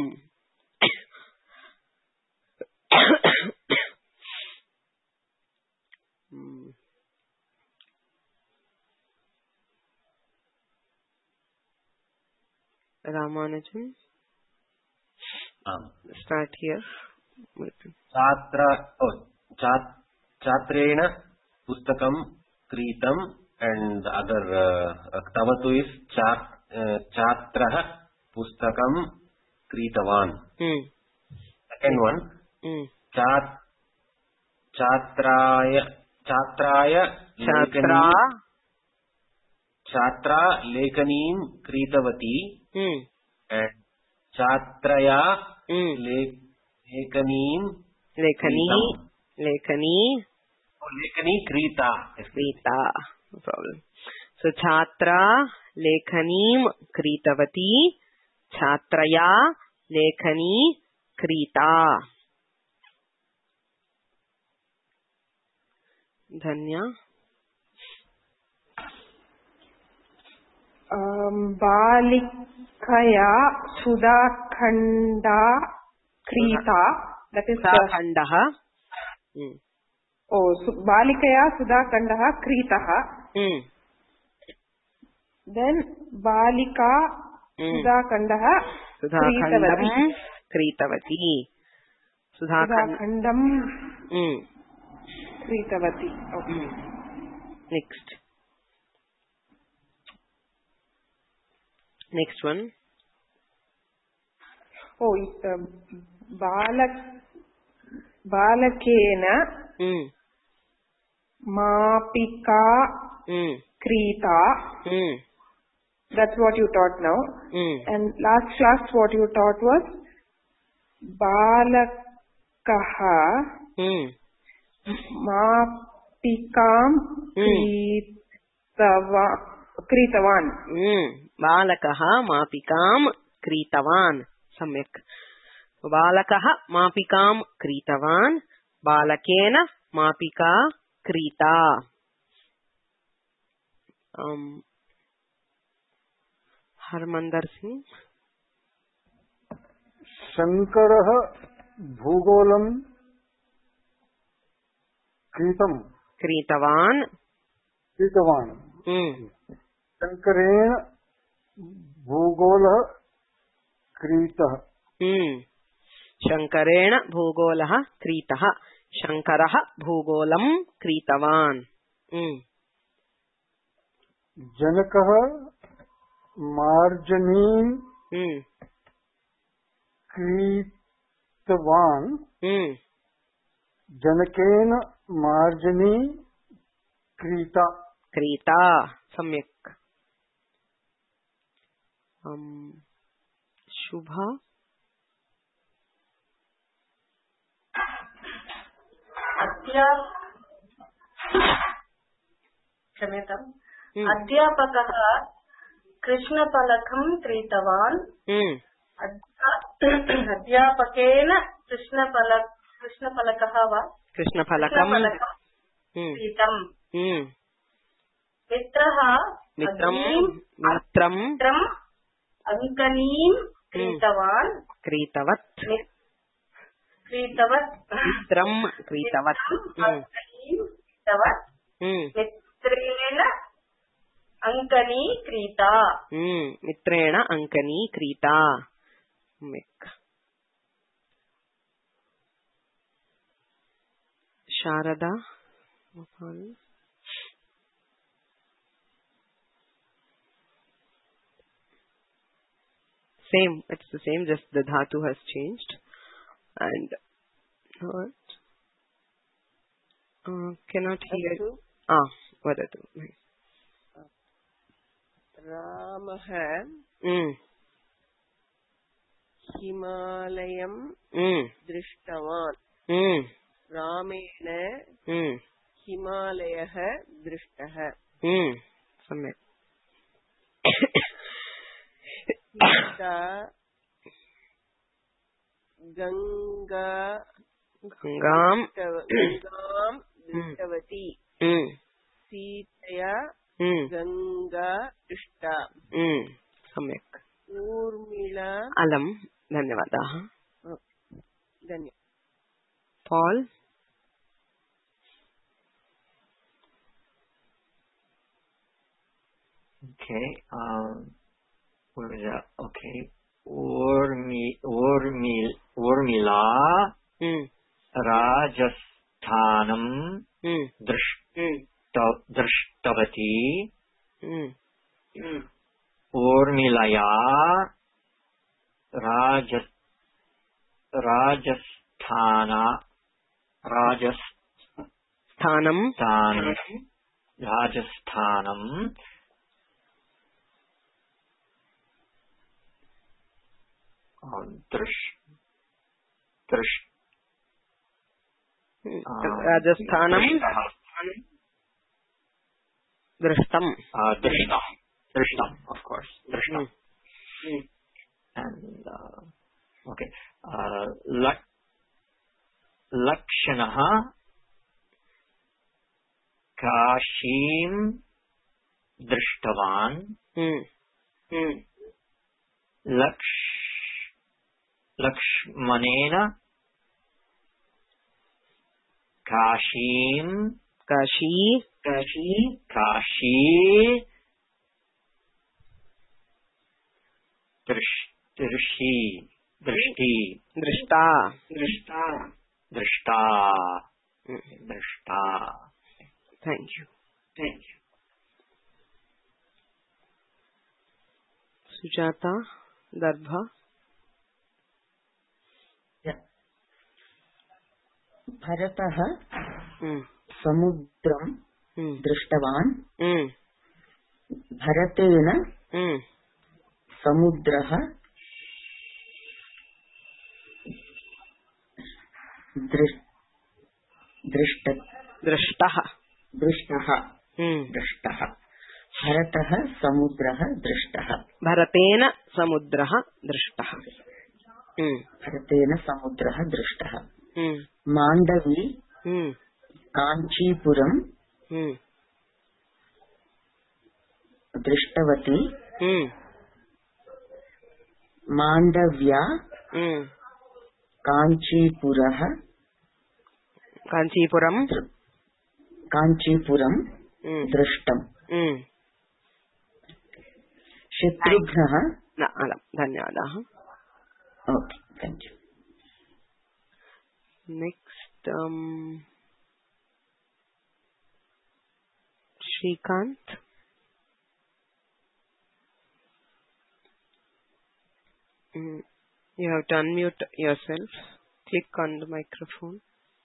Ramanujan start here Chatrena pustakam kritam and the other Tavatu is Chatraha pustakam kritavan. Second one Chatra lekanim kritavati and Chatraya lekanim Lekani krita. No problem. So Chatra lekhanim kritavati Chatraya lekhani krita. Dhanya. Balikaya Sudhakhanda Krita. That is Sudhakhandaha. Balikaya Sudhakhandaha Kritaha. Then Balika Sudhakhandaha Kritavati. Sudhakhandam Kritavati. Okay. Next one. It's Balakena Mapika Krita. That's what you taught now. And last class what you taught was Balakaha Mapikam Kritavan. Balakaha Mapikam Kritavan. Samyak. Balakaha Mapikam Kritavan. Balakena Mapika Krita. Harmandar Singh. Shankaraha Bhugolam Kritavan. Shankarena Bhugola Krita. Shankarena Bhugolah Kritaha. Shankaraha Bhugolam Kritavan. Janakaha Marjanim Kritavan. Janakena Marjani Krita. Samyak. Shubha. अध्यापकः कृष्णफलकं क्रीतवान् अध्यापकेन कृष्णफलकः वा कृष्णफलकं क्रीतम् मित्रः मित्रम् अङ्कनीं क्रीतवान् मित्रं क्रीतवत् मित्रेण अङ्कनी क्रीता. मित्रेण अङ्कनी क्रीता. Sharada. Same, it's the same, just the dhatu has changed. And what? Cannot hear. Vadatu. Ramah Himalayam Drishtavan. Ramena Himalayah Drishtaha. Samyak. गंगाम दृष्टवती सीतया गंगा दृष्टा सम्यक् ऊर्मिला अलम धन्यवादाः धन्यवाद Paul Okay, where is that? Okay, Urmila Rajasthanam Drishtavati Urmilaya Rajasthanam Rajasthanam Drishtam Drishtam, of course, Drishtam. And okay, Lakshanaha Kashim Drishtavan Lakshmanena Kashi Drishta. Thank you. Sujata Darbha भरतः समुद्रं दृष्टवान् भरतेन समुद्रः दृष्टः भरतः समुद्रः दृष्टः भरतेन समुद्रः दृष्टः मांडवी कांचीपुरम दृष्टवती मांडव्या कांचीपुरम दृष्टम शत्रुघ्नः धन्यवादाः okay thank you Next, Shrikant. You have to unmute yourself. Click on the microphone.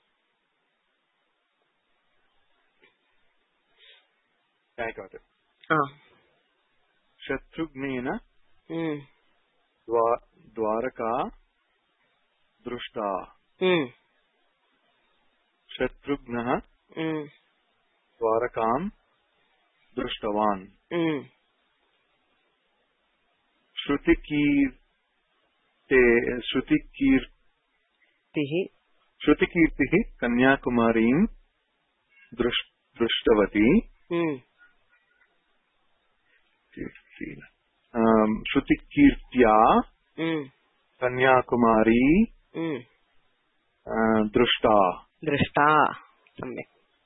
I got it. Shatrughnena Dwaraka Drushta. शत्रुघ्नः द्वारकां दृष्टवान् श्रुतिकीर्तिः कन्याकुमारीं दृष्टवती श्रुतिकीर्त्या कन्याकुमारी दृष्टा सम्यक्.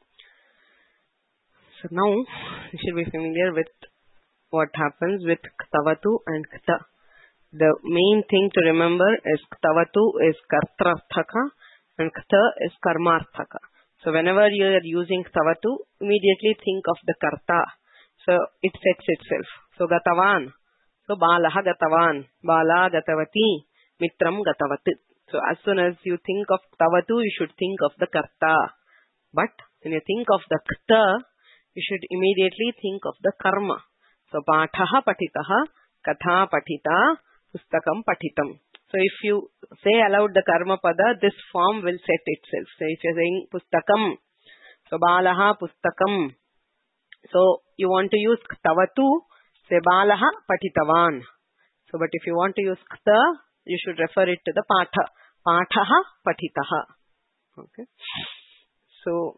So now you should be familiar with what happens with ktavatu and kta. The main thing to remember is ktavatu is kartrarthaka and kta is karmarthaka. So whenever you are using ktavatu, immediately think of the karta. So it sets itself. So gatavan. So balaha gatavan. Bala gatavati. Mitram gatavat. So as soon as you think of ktavatu, you should think of the karta. But when you think of the kta, you should immediately think of the karma. So pathaha patitaha, katha patita, pustakam patitam. So if you say aloud the karma pada, this form will set itself. So if you are saying pustakam, so balaha pustakam. So you want to use ktavatu, say balaha patitavan. So but if you want to use kta, you should refer it to the patha. Pathaha Patitaha. Okay. So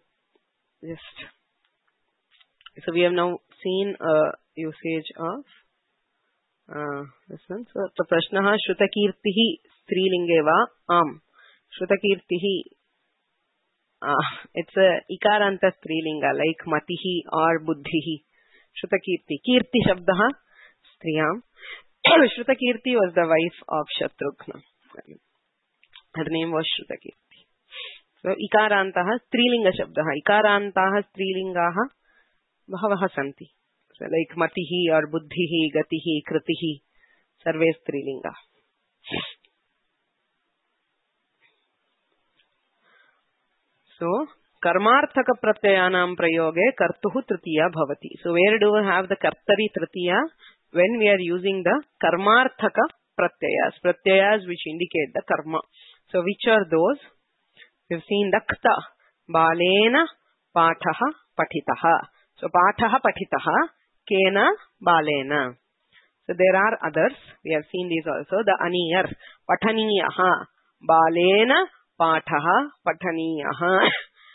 we have now seen usage of this one. So the prashnaha Shrutakirtihi Strilinge va am. Shrutakirtihi, it's a ikaranta strilinga like matihi or buddhihi. Shrutakirti. Kirti shabdaha striyam. Shrutakirti was the wife of Shatrughna. Her name was Shrutakirti. So ikarantaha strilinga shabdaha. Ikarantaha strilingaha bahavaha santi. So like matihi or buddhihi, gatihi, kritihi, sarve strilinga. So karmarthaka pratyayanam prayoge kartuhu tritiya bhavati. So where do we have the kartari tritiya? When we are using the karmarthaka pratyayas which indicate the karma. So which are those? We've seen the kta, balena pathaha patitaha. So pathaha patitaha, kena balena. So there are others. We have seen these also. The aniyar, pathaniyaha, balena pathaha pathaniyaha.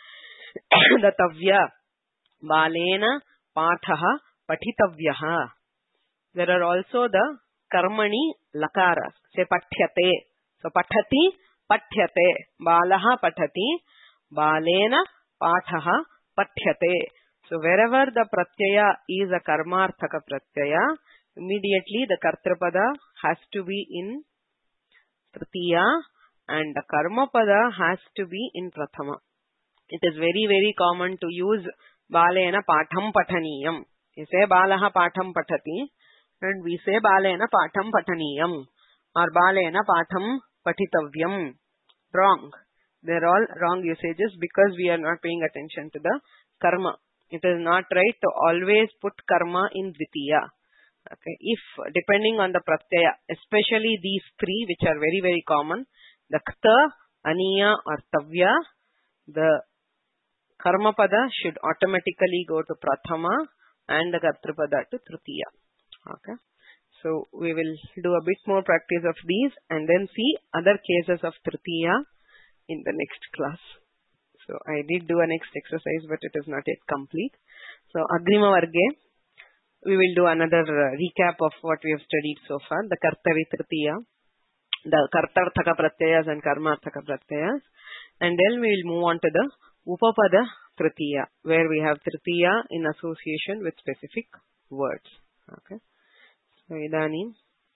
The tavya, balena pathaha patitavyaha. There are also the karmani lakaras. Say pathyate. So pathati, pathyate. Balaha pathati, balena pathaha pathyate. So wherever the pratyaya is a karmarthaka pratyaya, immediately the kartrapada has to be in tritiya and the karmapada has to be in prathama. It is very, very common to use balena patham pathaniyam. You say balaha patham pathati and we say balena patham pathaniyam or balena patham patitavyam. Wrong. They're all wrong usages because we are not paying attention to the karma. It is not right to always put karma in dvitiya. Okay. If depending on the pratyaya, especially these three which are very, very common, the kta, aniya or tavya, the karmapada should automatically go to prathama and the kartrapada to tritiya. Okay. So we will do a bit more practice of these and then see other cases of tritiya in the next class. So I did do a next exercise but it is not yet complete. So Agrima Varge, we will do another recap of what we have studied so far. The Kartavi Tritiya, the Kartarthaka Pratyayas and Karmarthaka Pratyayas. And then we will move on to the Upapada Tritiya, where we have Tritiya in association with specific words. Okay. So Idanim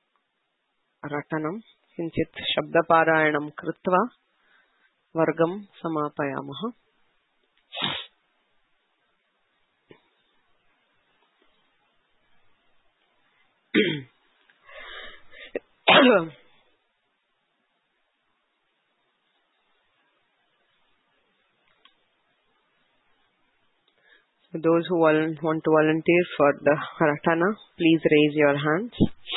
Ratanam Kinchit Shabdaparayanam Kritva Vargam Samapayamaha. So those who want to volunteer for the Ratana, please raise your hands.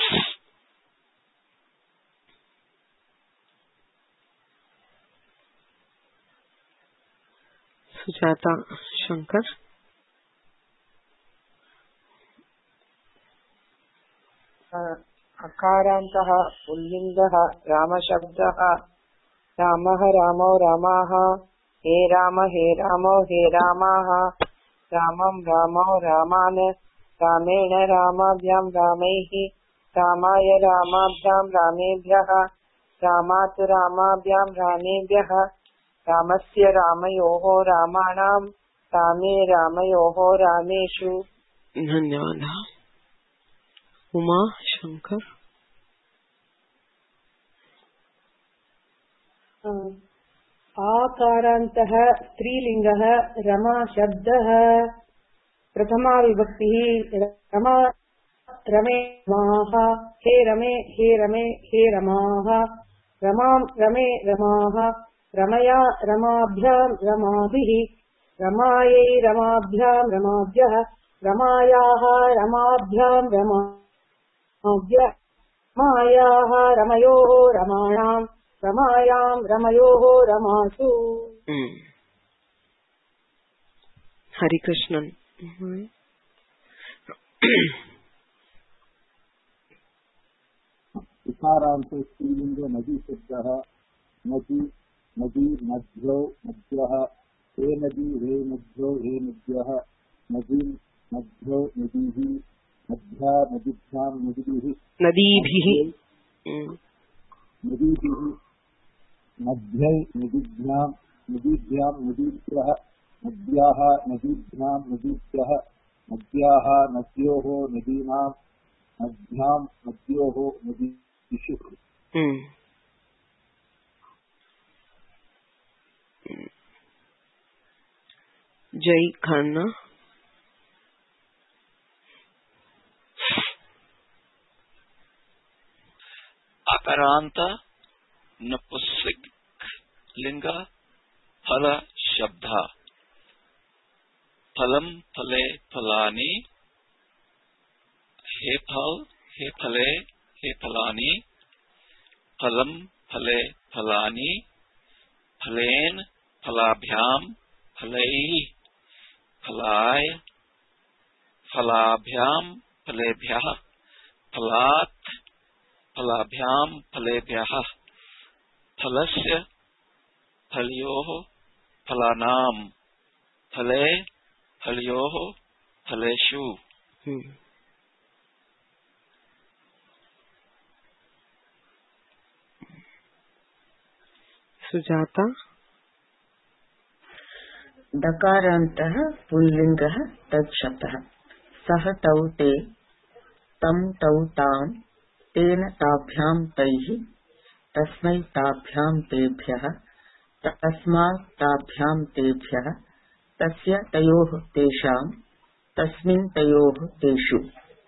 Sujata Shankar. अकारान्तः पुल्लिङ्गः रामशब्दः रामः रामौ रामाः हे रामो हे रामाः रामं रामौ रामान् रामेण रामाभ्यां रामैः रामाय रामाभ्यां रामेभ्यः रामात् रामाभ्यां रामेभ्यः रामस्य रामयोः रामाणां रामे रामयोः रामेषु. धन्यवादः. उमा शंकर. आकारान्तः स्त्रीलिङ्गः रमा शब्दः प्रथमा विभक्तिः रमा रमे रमाः हे रमे हे रमे हे रमाः रमां रमे रमाः रमया रमाभ्यां रमाभिः रमायै रमाभ्यां रमाभ्यः रमायाः रमाभ्यां रमायाः रमयोः रमाणां रमायां रमयोः रमासु. Hari Krishnan. इकारान्ते स्त्रीलिङ्गे नदी शब्दः नदी नदी नद्यो नद्यः हे नदी हे नद्यो हे नद्यः नदी नद्यो नदीः नद्या नदीभ्यां नदीभिः नदीभिः नदीभिः नद्यै नदीभ्यां नदीभ्यां नदीभ्यः नद्याः नदीभ्यां नदीभ्यः नद्याः नद्योः नदीनां नद्यां नद्योः नदीषु जय खान्ना अकारांत नपुंसक लिंग फल शब्द फलम फले फलानि हे फल हे फले हे फलानि फलम फले फलानि फलेन फलाभ्याम फलैः फलाय फलाभ्याम फलेभ्यः फलात् फलाभ्याम फलेभ्यः फलस्य फलयोः फलानां फले फलयोः फलेषु सुजाता दकारान्तः पुल्लिङ्गः तच्छब्दः सः तौ ते तं तौ तां तेन ताभ्यां तैः तस्मै ताभ्यां तेभ्यः तस्मात् ताभ्यां तेभ्यः तस्य तयोः तेषां तस्मिन् तयोः तेषु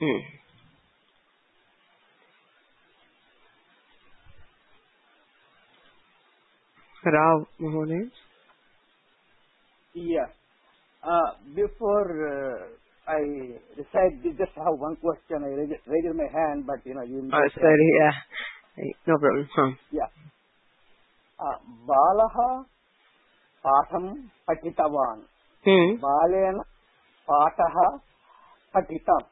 राव महोदय Yeah. Before I recite, just have one question. I raised my hand, but you sorry, yeah. No problem. Yeah. Balaha patham patitavan. Balena pataha patitaha.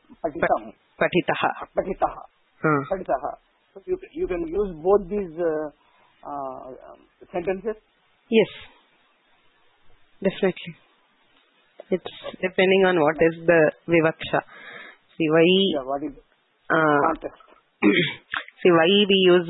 So you can use both these sentences? Yes. Definitely. It's depending on what is the vivaksha. See why. Yeah, what is context? See why we use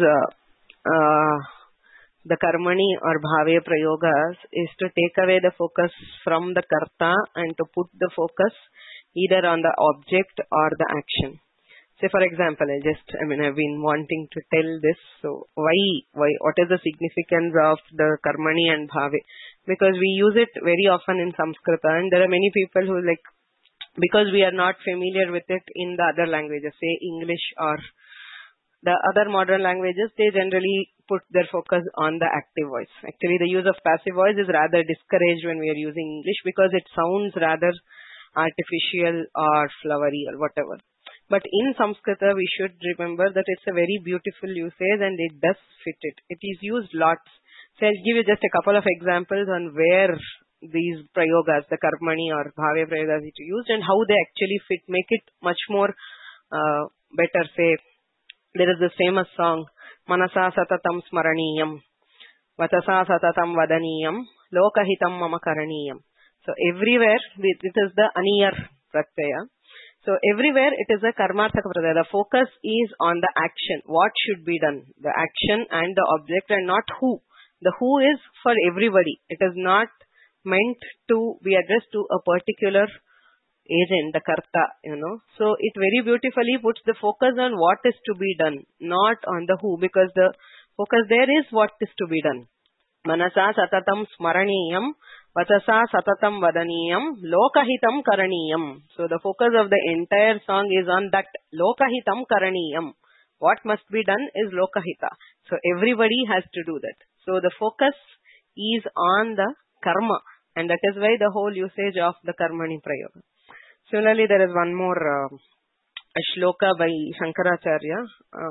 the karmani or bhave prayogas is to take away the focus from the karta and to put the focus either on the object or the action. Say for example, I've been wanting to tell this. So why, what is the significance of the karmani and bhave? Because we use it very often in Samskrita, and there are many people who because we are not familiar with it in the other languages, say English or the other modern languages, they generally put their focus on the active voice. Actually, the use of passive voice is rather discouraged when we are using English because it sounds rather artificial or flowery or whatever. But in Samskrita, we should remember that it's a very beautiful usage and it does fit it. It is used lots. So I'll give you just a couple of examples on where these prayogas, the karmani or bhave prayogas are used and how they actually fit, make it much more better. Say, there is this famous song, Manasa Satatam Smaraniyam, Vatasa Satatam Vadaniyam, Lokahitam Mama Karaniyam. So everywhere, it is the aniyar pratyaya. So everywhere it is a karmarthaka pratyaya. The focus is on the action. What should be done? The action and the object and not who. The who is for everybody. It is not meant to be addressed to a particular agent, the karta, So it very beautifully puts the focus on what is to be done, not on the who, because the focus there is what is to be done. Manasa satatam smaraniyam, vatasa satatam vadaniyam, lokahitam karaniyam. So the focus of the entire song is on that, lokahitam karaniyam. What must be done is lokahita. So everybody has to do that. So the focus is on the karma, and that is why the whole usage of the karmani prayoga. Similarly, there is one more shloka by Shankaracharya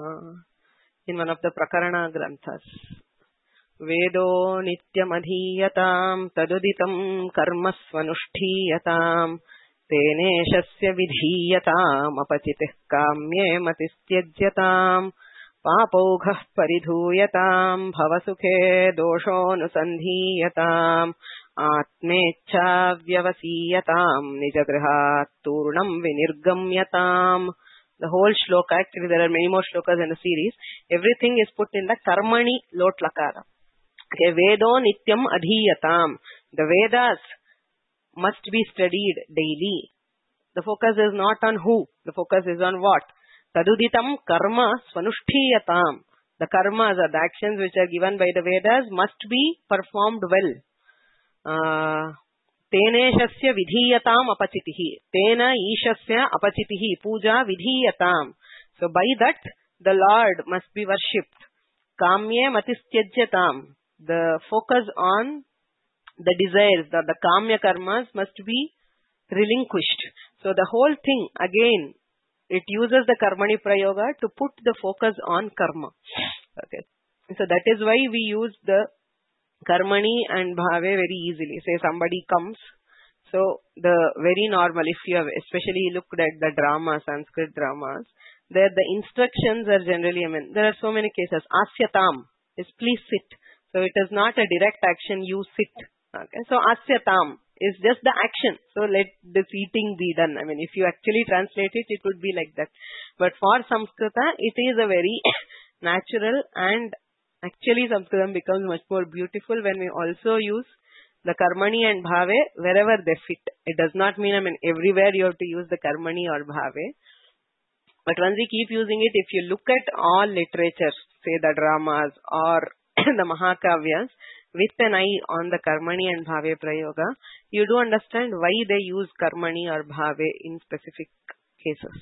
in one of the Prakarana Granthas. Vedo nityam adhiyatam taduditam karma svanushtiyatam teneshasya vidhiyatam apachitih kamye matistyajyatam पापौघः परिधूयताम् भवसुखे दोषोऽनुसन्धीयताम् आत्मेच्छा व्यवसीयताम् निजगृहात् तूर्णम् विनिर्गम्यताम्. The whole shloka, actually there are many more shlokas in the series. Everything is put in the karmani lot lakara. Okay, Vedo nityam adhiyatam. The Vedas must be studied daily. The focus is not on who, the focus is on what. Taduditam karma swanushthiyatam. The karmas or the actions which are given by the Vedas must be performed well. Teneshasya vidhiyatam apachitihi. Tena ishasya apachitihi. Puja vidhiyatam. So by that, the Lord must be worshipped. Kamye matistyajyatam. The focus on the desires, the kamya karmas must be relinquished. So the whole thing, again, it uses the karmani prayoga to put the focus on karma. Okay. So that is why we use the karmani and bhave very easily. Say somebody comes, so the very normal, if you have especially looked at the dramas, Sanskrit dramas, there the instructions are generally, there are so many cases. Asyatam is please sit. So it is not a direct action, you sit. Okay. So asyatam is just the action. So let this eating be done. If you actually translate it, it would be like that. But for Samskrita, it is a very natural, and actually Sanskritam becomes much more beautiful when we also use the karmani and bhave wherever they fit. It does not mean, everywhere you have to use the karmani or bhave. But once we keep using it, if you look at all literature, say the dramas or the Mahakavyas, with an eye on the karmani and bhave prayoga, you do understand why they use karmani or bhave in specific cases.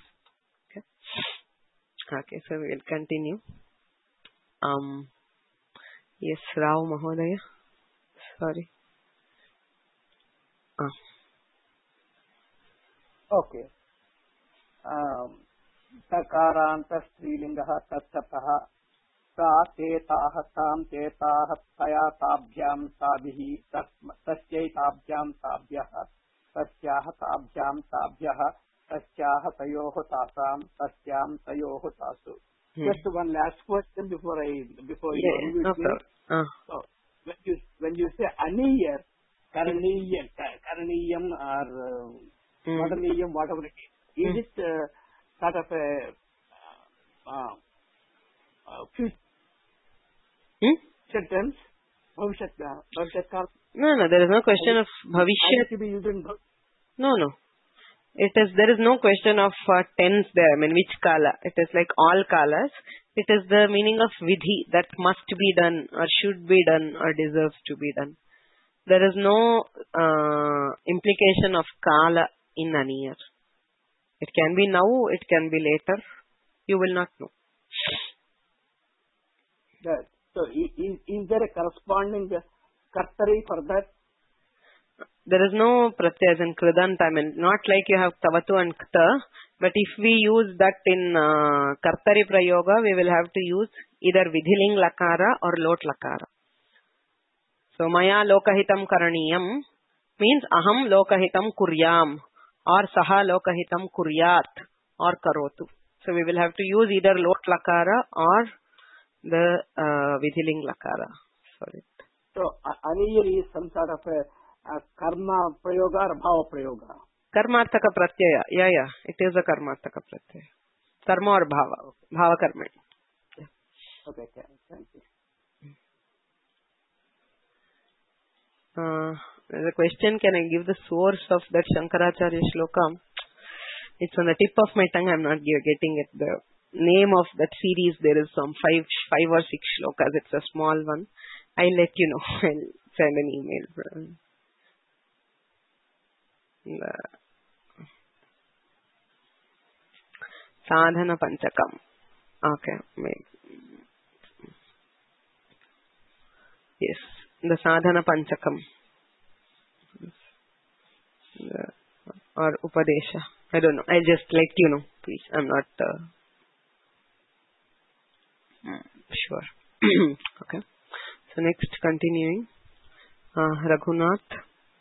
Okay, so we will continue. Yes, Rao Mahodaya. Sorry. Okay. Takaranta strilingaha tatsataha sa tetaah tam tetaah taya tabhyam tabhihi tasyai tabhyam tabhyah tasyaah tabhyam tabhyah tasyaah tayoh tasam tasyam tayoh tasu. Just one last question before you okay. So when you say aniyar, karaniyam or madaniyam, whatever it is it sort of a future tense? Bhavishyat kal? No, there is no question of bhavishyat. No. There is no question of tense there. Which kala? It is like all kalas. It is the meaning of vidhi, that must be done or should be done or deserves to be done. There is no implication of kala in aniyar. It can be now, it can be later. You will not know. So is there a corresponding kartari for that? There is no pratyaya as in kridant. Not like you have tavatu and kta, but if we use that in kartari prayoga, we will have to use either vidhiling lakara or lot lakara. So maya lokahitam karaniyam means aham lokahitam kuryam or saha lokahitam kuryat or karotu. So we will have to use either lot lakara or the vidhiling lakara for it. So aniyar is some sort of a karma prayoga or bhava prayoga? Karmarthaka pratyaya. Yeah. It is a karmarthaka pratyaya. Karma or bhava. Bhava karma. Yeah. Okay, thank you. There's a question, can I give the source of that Shankaracharya shloka? It's on the tip of my tongue, I'm not getting it. The name of that series, there is some 5 or 6 shlokas. It's a small one. I'll let you know. I'll send an email. Sadhana Panchakam. Okay. Yes. The Sadhana Panchakam. Or Upadesha. I don't know. I'll just let you know, please. I'm not sure. Okay. So next, continuing. Raghunath.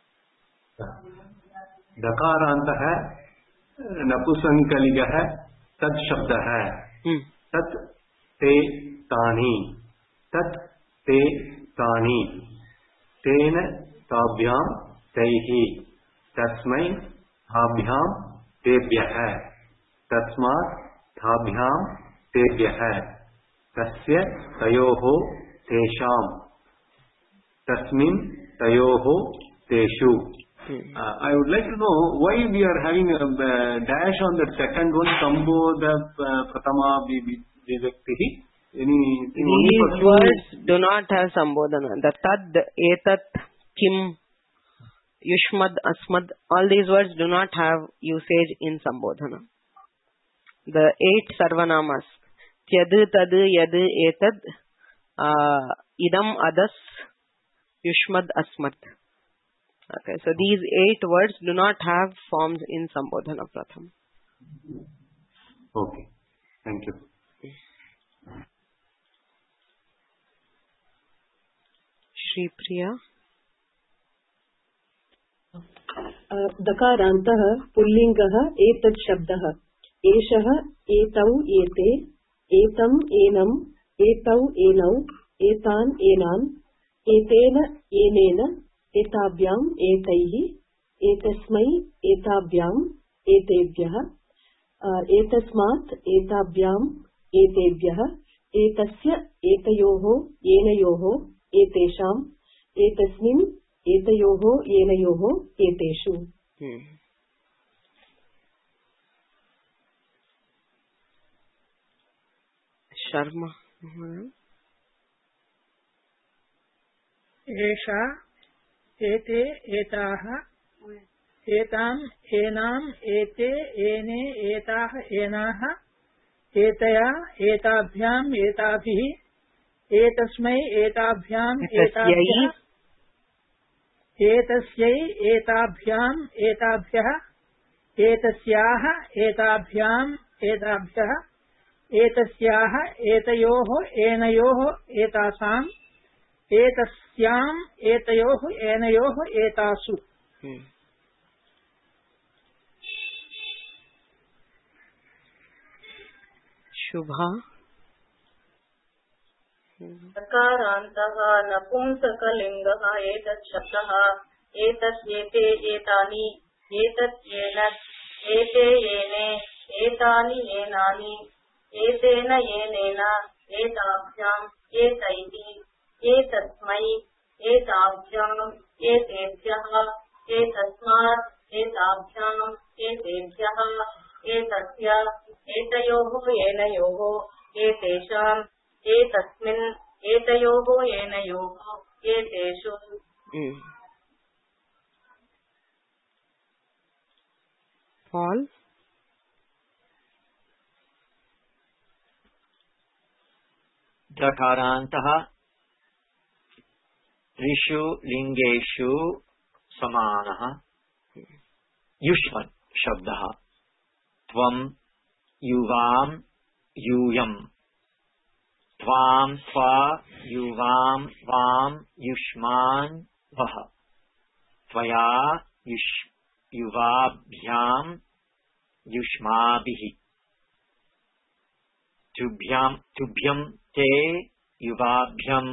दकारान्तः नपुंसकलिङ्गः तत् शब्दः तत् ते तानि तत् ते तानि तेन ताभ्यां तैः तस्मै ताभ्यां तेभ्यः तस्मात् ताभ्यां तेभ्यः तस्य तयोः तेषां तस्मिन् तयोः तेषु. I would like to know why we are having a dash on the second one, Sambodha Pratama Vivakti. These words do not have Sambodhana. The Tad, Etat, Kim, Yushmad, Asmad, all these words do not have usage in Sambodhana. The 8 Sarvanamas, Tyad, Tad, Yad, Etad, Idam, Adas, Yushmad, Asmad. Okay, so these 8 words do not have forms in Sambodhana Pratham. Okay, thank you. Shri Priya. दकारान्तः पुल्लिङ्गः एतत् शब्दः एषः एतौ एते एतम् एनम् एतौ एनौ एतान् एनान् एतेन एनेन एताभ्याम् एतैः एतस्मै एताभ्याम् एतेभ्यः एतस्मात् एताभ्याम् एतेभ्यः एतस्य एतयोः येनयोः एतेषाम् एतस्मिन् एतयोः येनयोः एतेषु. शर्मा. एषा एते एताः एताम् एनाम् एते एने एताः एनाः एतया एताभ्याम् एताभिः एतस्मै एताभ्याम् एताभ्यः एतस्यै एताभ्याम् एताभ्यः एतस्याः एताभ्याम् एताभ्यः एतस्याः एतयोः एनयोः एतासाम् एतस्याम् एतयोः एनयोः एतासु. शुभा. दकारान्तः नपुंसकलिङ्गः एतत् शब्दः एतस्येते एतानि एतत् एनत् एते एने एतानि एनानि एतेन एनेन एताभ्याम् एतैः एतस्मै एताभ्याम् एतेभ्यः एतस्मात् एताभ्याम् एतेभ्यः एतस्य एतयोः एनयोः एतेषाम् एतस्मिन् एतयोः येनयोः एतेषु. Paul. दकारान्तः त्रिषु लिङ्गेषु समानः युष्मत् शब्दः त्वं युवां यूयम् त्वां स्वा युवां वां युष्मान् वः त्वया युवाभ्यां युष्माभिः तुभ्यं ते युवाभ्यां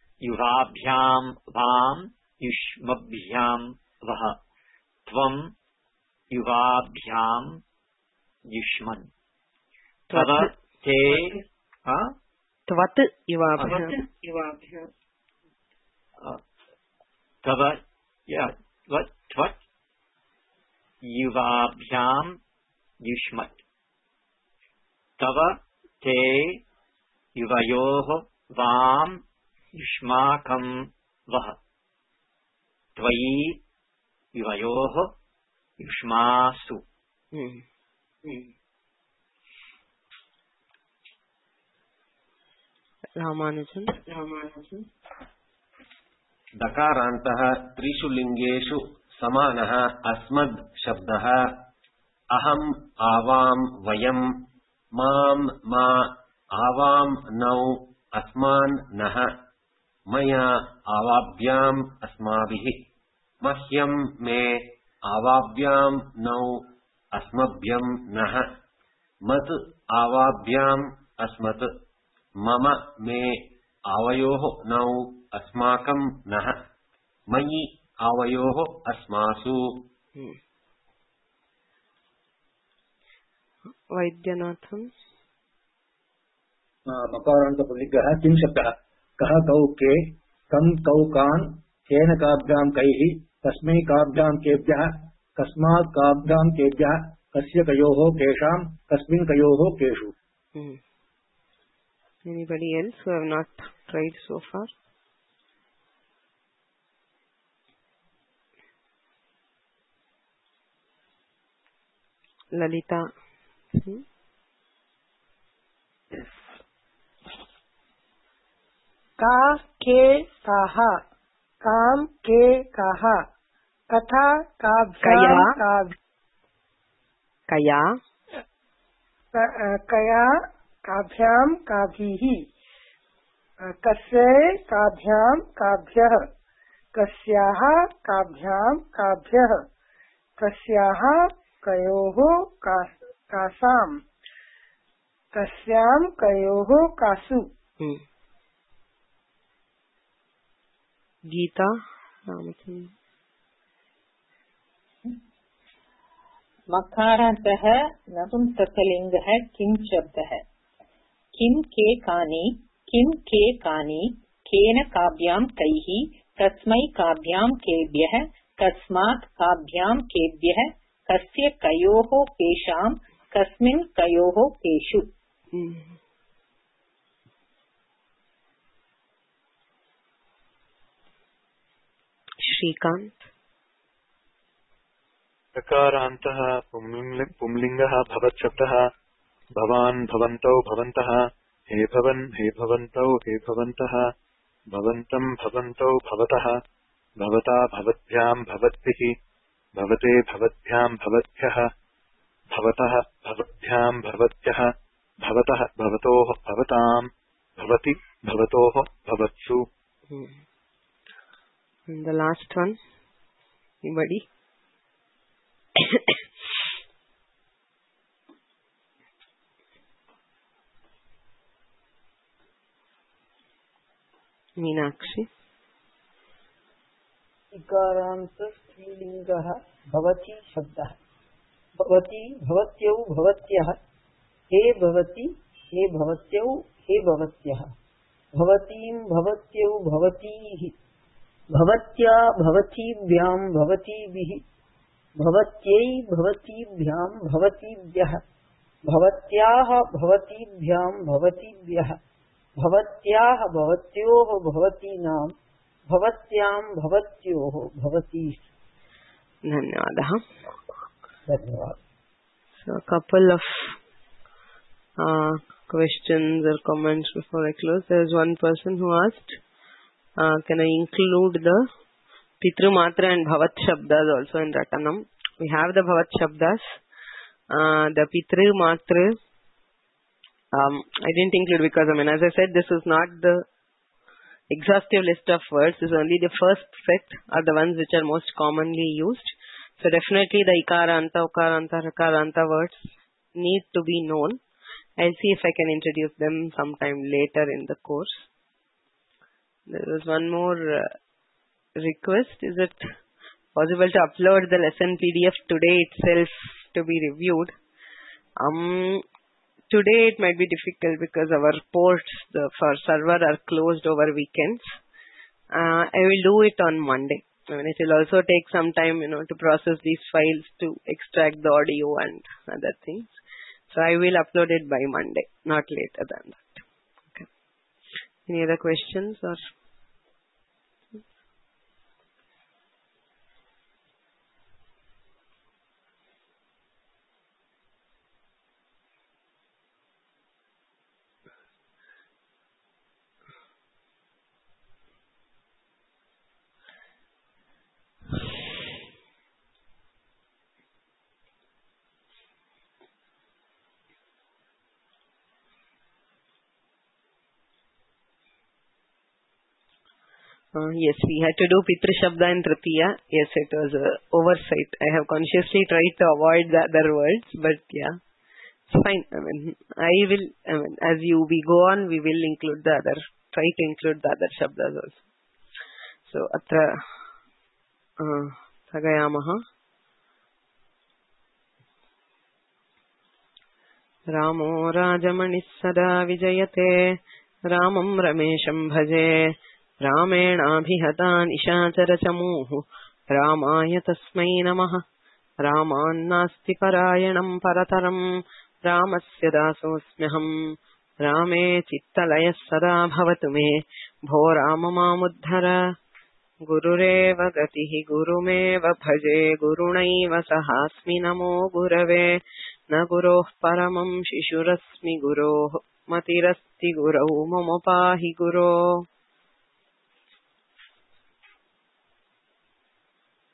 वां युष्मभ्यां वः त्वं युवाभ्यां युष्मन् तव ते त्वत् युवाभ्यां तव त्वत् युवाभ्यां युष्मत् तव ते युवयोः वां युष्माकं वः त्वयि युवयोः युष्मासु. रामानुजन. दकारान्तः त्रिषु लिङ्गेषु समानः अस्मद् शब्दः अहम् आवां वयं मां मा आवां नौ अस्मान् नः मया आवाभ्याम् अस्माभिः मह्यं मे आवाभ्याम् नौ अस्मभ्यं नः मत् आवाभ्याम् अस्मत् मम मे आवयोः नौ अस्माकं नः मयि आवयोः अस्मासु वैद्यनाथम् मकारान्तपुल्लिङ्गः किं शब्दः कः कौ के कं कौ कान् केन काभ्यां कैः कस्मै काभ्यां केभ्यः कस्मात् काभ्यां केभ्यः कस्य कयोः केषां कस्मिन् कयोः केषु. Anybody else who have not tried so far? Lalita. का के काः काम के काः कथा काभ्यां कया कया काभ्यां काभिः कस्य काभ्यां काभ्यः कस्याः काभ्यां काभ्यः कस्याः कयोः कासां कस्यां कयोः कासु. गीता मकारान्तः नपुंसकलिङ्गः किं शब्दः किं के कानि केन काभ्यां कैः कस्मै काभ्यां केभ्यः कस्मात् काभ्यां केभ्यः कस्य कयोः केषां कस्मिन् कयोः केषु. श्रीकांत प्रकारान्तः पुंलिङ्गः भवच्छब्दः भवान् भवन्तौ भवन्तः हे भवन् हे भवन्तौ हे भवन्तः भवन्तं भवन्तौ भवतः भवता भवद्भ्यां भवद्भिः भवते भवद्भ्यां भवद्भ्यः भवतः भवद्भ्यां भवद्भ्यः भवतः भवतोः भवतां भवति भवतोः भवत्सु. And the last one, anybody? Meenakshi. इकारान्त स्त्रीलिङ्गः भवति शब्दः भवति भवत्यौ भवत्यः हे भवति हे भवत्यौ हे भवत्यः भवतीं भवत्यौ भवतीः भवत्या भवतीभ्यां भवतीभिः भवत्यै भवतीभ्यां भवतीभ्यः भवत्याः भवतीभ्यां भवतीभ्यः भवत्याः भवत्योः भवतीनां भवत्यां भवत्योः भवतीः. धन्यवादः. धन्यवाद. So a couple of questions or comments before I close. There is one person who asked, can I include the Pitru Matra and Bhavat Shabdas also in Ratanam? We have the Bhavat Shabdas. The Pitru Matra, I didn't include because, as I said, this is not the exhaustive list of words. This is only the first set are the ones which are most commonly used. So definitely the Ikaranta, Ukaranta, Rakaranta words need to be known. I'll see if I can introduce them sometime later in the course. There was one more request. Is it possible to upload the lesson PDF today itself to be reviewed? Today it might be difficult because our ports for server are closed over weekends. I will do it on Monday. It will also take some time, to process these files to extract the audio and other things. So I will upload it by Monday, not later than that. Okay. Any other questions or? Yes, we had to do Pitru Shabda and Tritiya. Yes, it was an oversight. I have consciously tried to avoid the other words, but yeah, It's fine. As we go on, we will include the other, try to include the other shabdas also. So, atra thagayamaha. Ramo Rajamanis sada vijayate, Ramam Ramesham bhaje, Ramena bhihatan ishachara chamuhu, Ramaya tasmai namaha, Raman nasti parayanam parataram, Ramasya dasosmyaham, Rame chittalaya sada bhavatu me, Bho Ramamamuddhara, Gurureva gatihi gurumeva bhaje, Gurunaiva sahasmi namo gurave, Na guroh paramam shishurasmi guroh matirasti gurau mama pahi guro.